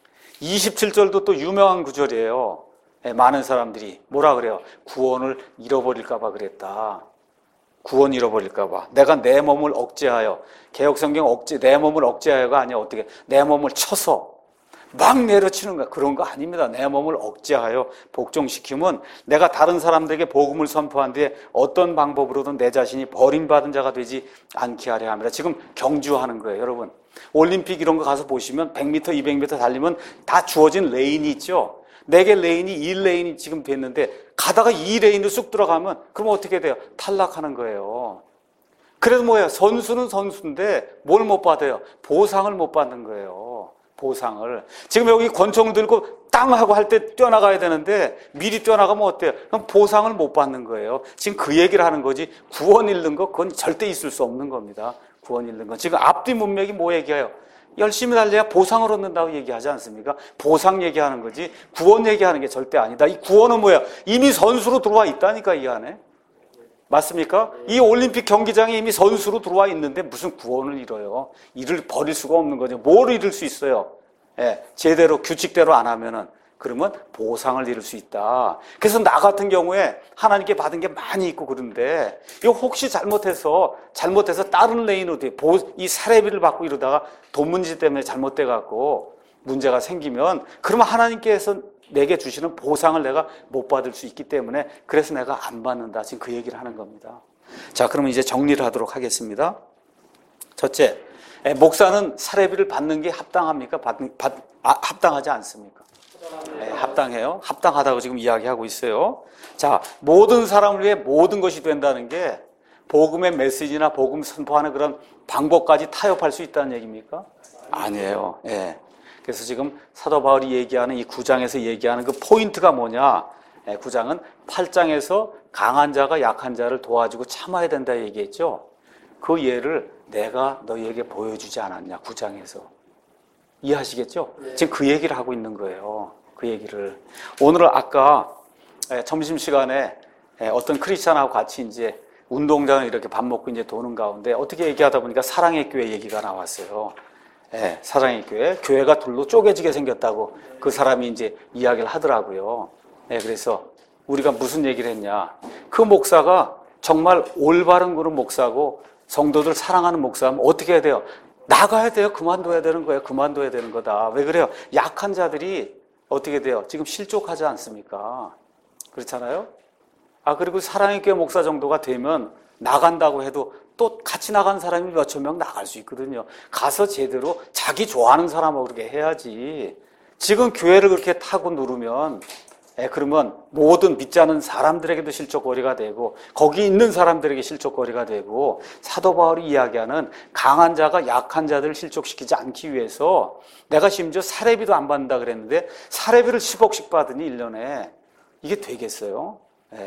[SPEAKER 1] 27절도 또 유명한 구절이에요. 많은 사람들이 뭐라 그래요? 구원을 잃어버릴까 봐 그랬다. 구원 잃어버릴까 봐. 내가 내 몸을 억제하여, 개역성경 내 몸을 억제하여가 아니야. 어떻게 내 몸을 쳐서 막 내려치는 거야. 그런 거 아닙니다. 내 몸을 억제하여 복종시키면 내가 다른 사람들에게 복음을 선포한 뒤에 어떤 방법으로든 내 자신이 버림받은 자가 되지 않게 하려 합니다. 지금 경주하는 거예요, 여러분. 올림픽 이런 거 가서 보시면 100m, 200m 달리면 다 주어진 레인이 있죠. 내게 레인이 1레인이 지금 됐는데 가다가 2레인으로 쑥 들어가면 그럼 어떻게 돼요? 탈락하는 거예요. 그래서 뭐예요? 선수는 선수인데 뭘 못 받아요? 보상을 못 받는 거예요. 보상을. 지금 여기 권총 들고 땅 하고 할 때 뛰어나가야 되는데 미리 뛰어나가면 어때요? 그럼 보상을 못 받는 거예요. 지금 그 얘기를 하는 거지 구원 잃는 거 그건 절대 있을 수 없는 겁니다. 구원 잃는 건. 지금 앞뒤 문맥이 뭐 얘기해요? 열심히 달려야 보상을 얻는다고 얘기하지 않습니까? 보상 얘기하는 거지 구원 얘기하는 게 절대 아니다. 이 구원은 뭐야? 이미 선수로 들어와 있다니까 이 안에. 맞습니까? 이 올림픽 경기장에 이미 선수로 들어와 있는데 무슨 구원을 잃어요? 이를 버릴 수가 없는 거죠. 뭘 잃을 수 있어요? 제대로 규칙대로 안 하면은 그러면 보상을 잃을 수 있다. 그래서 나 같은 경우에 하나님께 받은 게 많이 있고 그런데 이거 혹시 잘못해서 다른 레인으로 이 사례비를 받고 이러다가 돈 문제 때문에 잘못돼 갖고 문제가 생기면 그러면 하나님께서 내게 주시는 보상을 내가 못 받을 수 있기 때문에 그래서 내가 안 받는다. 지금 그 얘기를 하는 겁니다. 자, 그러면 이제 정리를 하도록 하겠습니다. 첫째, 목사는 사례비를 받는 게 합당합니까? 합당하지 않습니까? 합당해요. 합당하다고 지금 이야기하고 있어요. 자, 모든 사람을 위해 모든 것이 된다는 게 복음의 메시지나 복음 선포하는 그런 방법까지 타협할 수 있다는 얘기입니까? 아니에요. 그래서 지금 사도 바울이 얘기하는 이 9장에서 얘기하는 그 포인트가 뭐냐? 9장은 8장에서 강한 자가 약한 자를 도와주고 참아야 된다 얘기했죠. 그 예를 내가 너희에게 보여주지 않았냐? 9장에서. 이해하시겠죠? 지금 그 얘기를 하고 있는 거예요. 그 얘기를. 오늘은 아까 점심시간에 어떤 크리스찬하고 같이 이제 운동장을 이렇게 밥 먹고 이제 도는 가운데 어떻게 얘기하다 보니까 사랑의 교회 얘기가 나왔어요. 사랑의 교회. 교회가 둘로 쪼개지게 생겼다고 그 사람이 이제 이야기를 하더라고요. 그래서 우리가 무슨 얘기를 했냐. 그 목사가 정말 올바른 그런 목사고 성도들 사랑하는 목사면 어떻게 해야 돼요? 나가야 돼요. 그만둬야 되는 거예요. 그만둬야 되는 거다. 왜 그래요? 약한 자들이 어떻게 돼요? 지금 실족하지 않습니까? 그렇잖아요? 그리고 사랑의 교회 목사 정도가 되면 나간다고 해도 또 같이 나간 사람이 몇천 명 나갈 수 있거든요. 가서 제대로 자기 좋아하는 사람하고 그렇게 해야지. 지금 교회를 그렇게 타고 누르면 그러면 모든 믿지 않은 사람들에게도 실족거리가 되고 거기 있는 사람들에게 실족거리가 되고 사도 바울이 이야기하는 강한 자가 약한 자들을 실족시키지 않기 위해서 내가 심지어 사례비도 안 받는다 그랬는데 사례비를 10억씩 받으니 1년에 이게 되겠어요?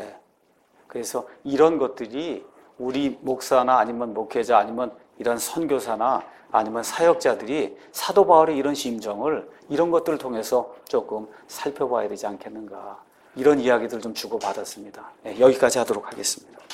[SPEAKER 1] 그래서 이런 것들이 우리 목사나 아니면 목회자 아니면 이런 선교사나 아니면 사역자들이 사도 바울의 이런 심정을 이런 것들을 통해서 조금 살펴봐야 되지 않겠는가 이런 이야기들 좀 주고받았습니다. 여기까지 하도록 하겠습니다.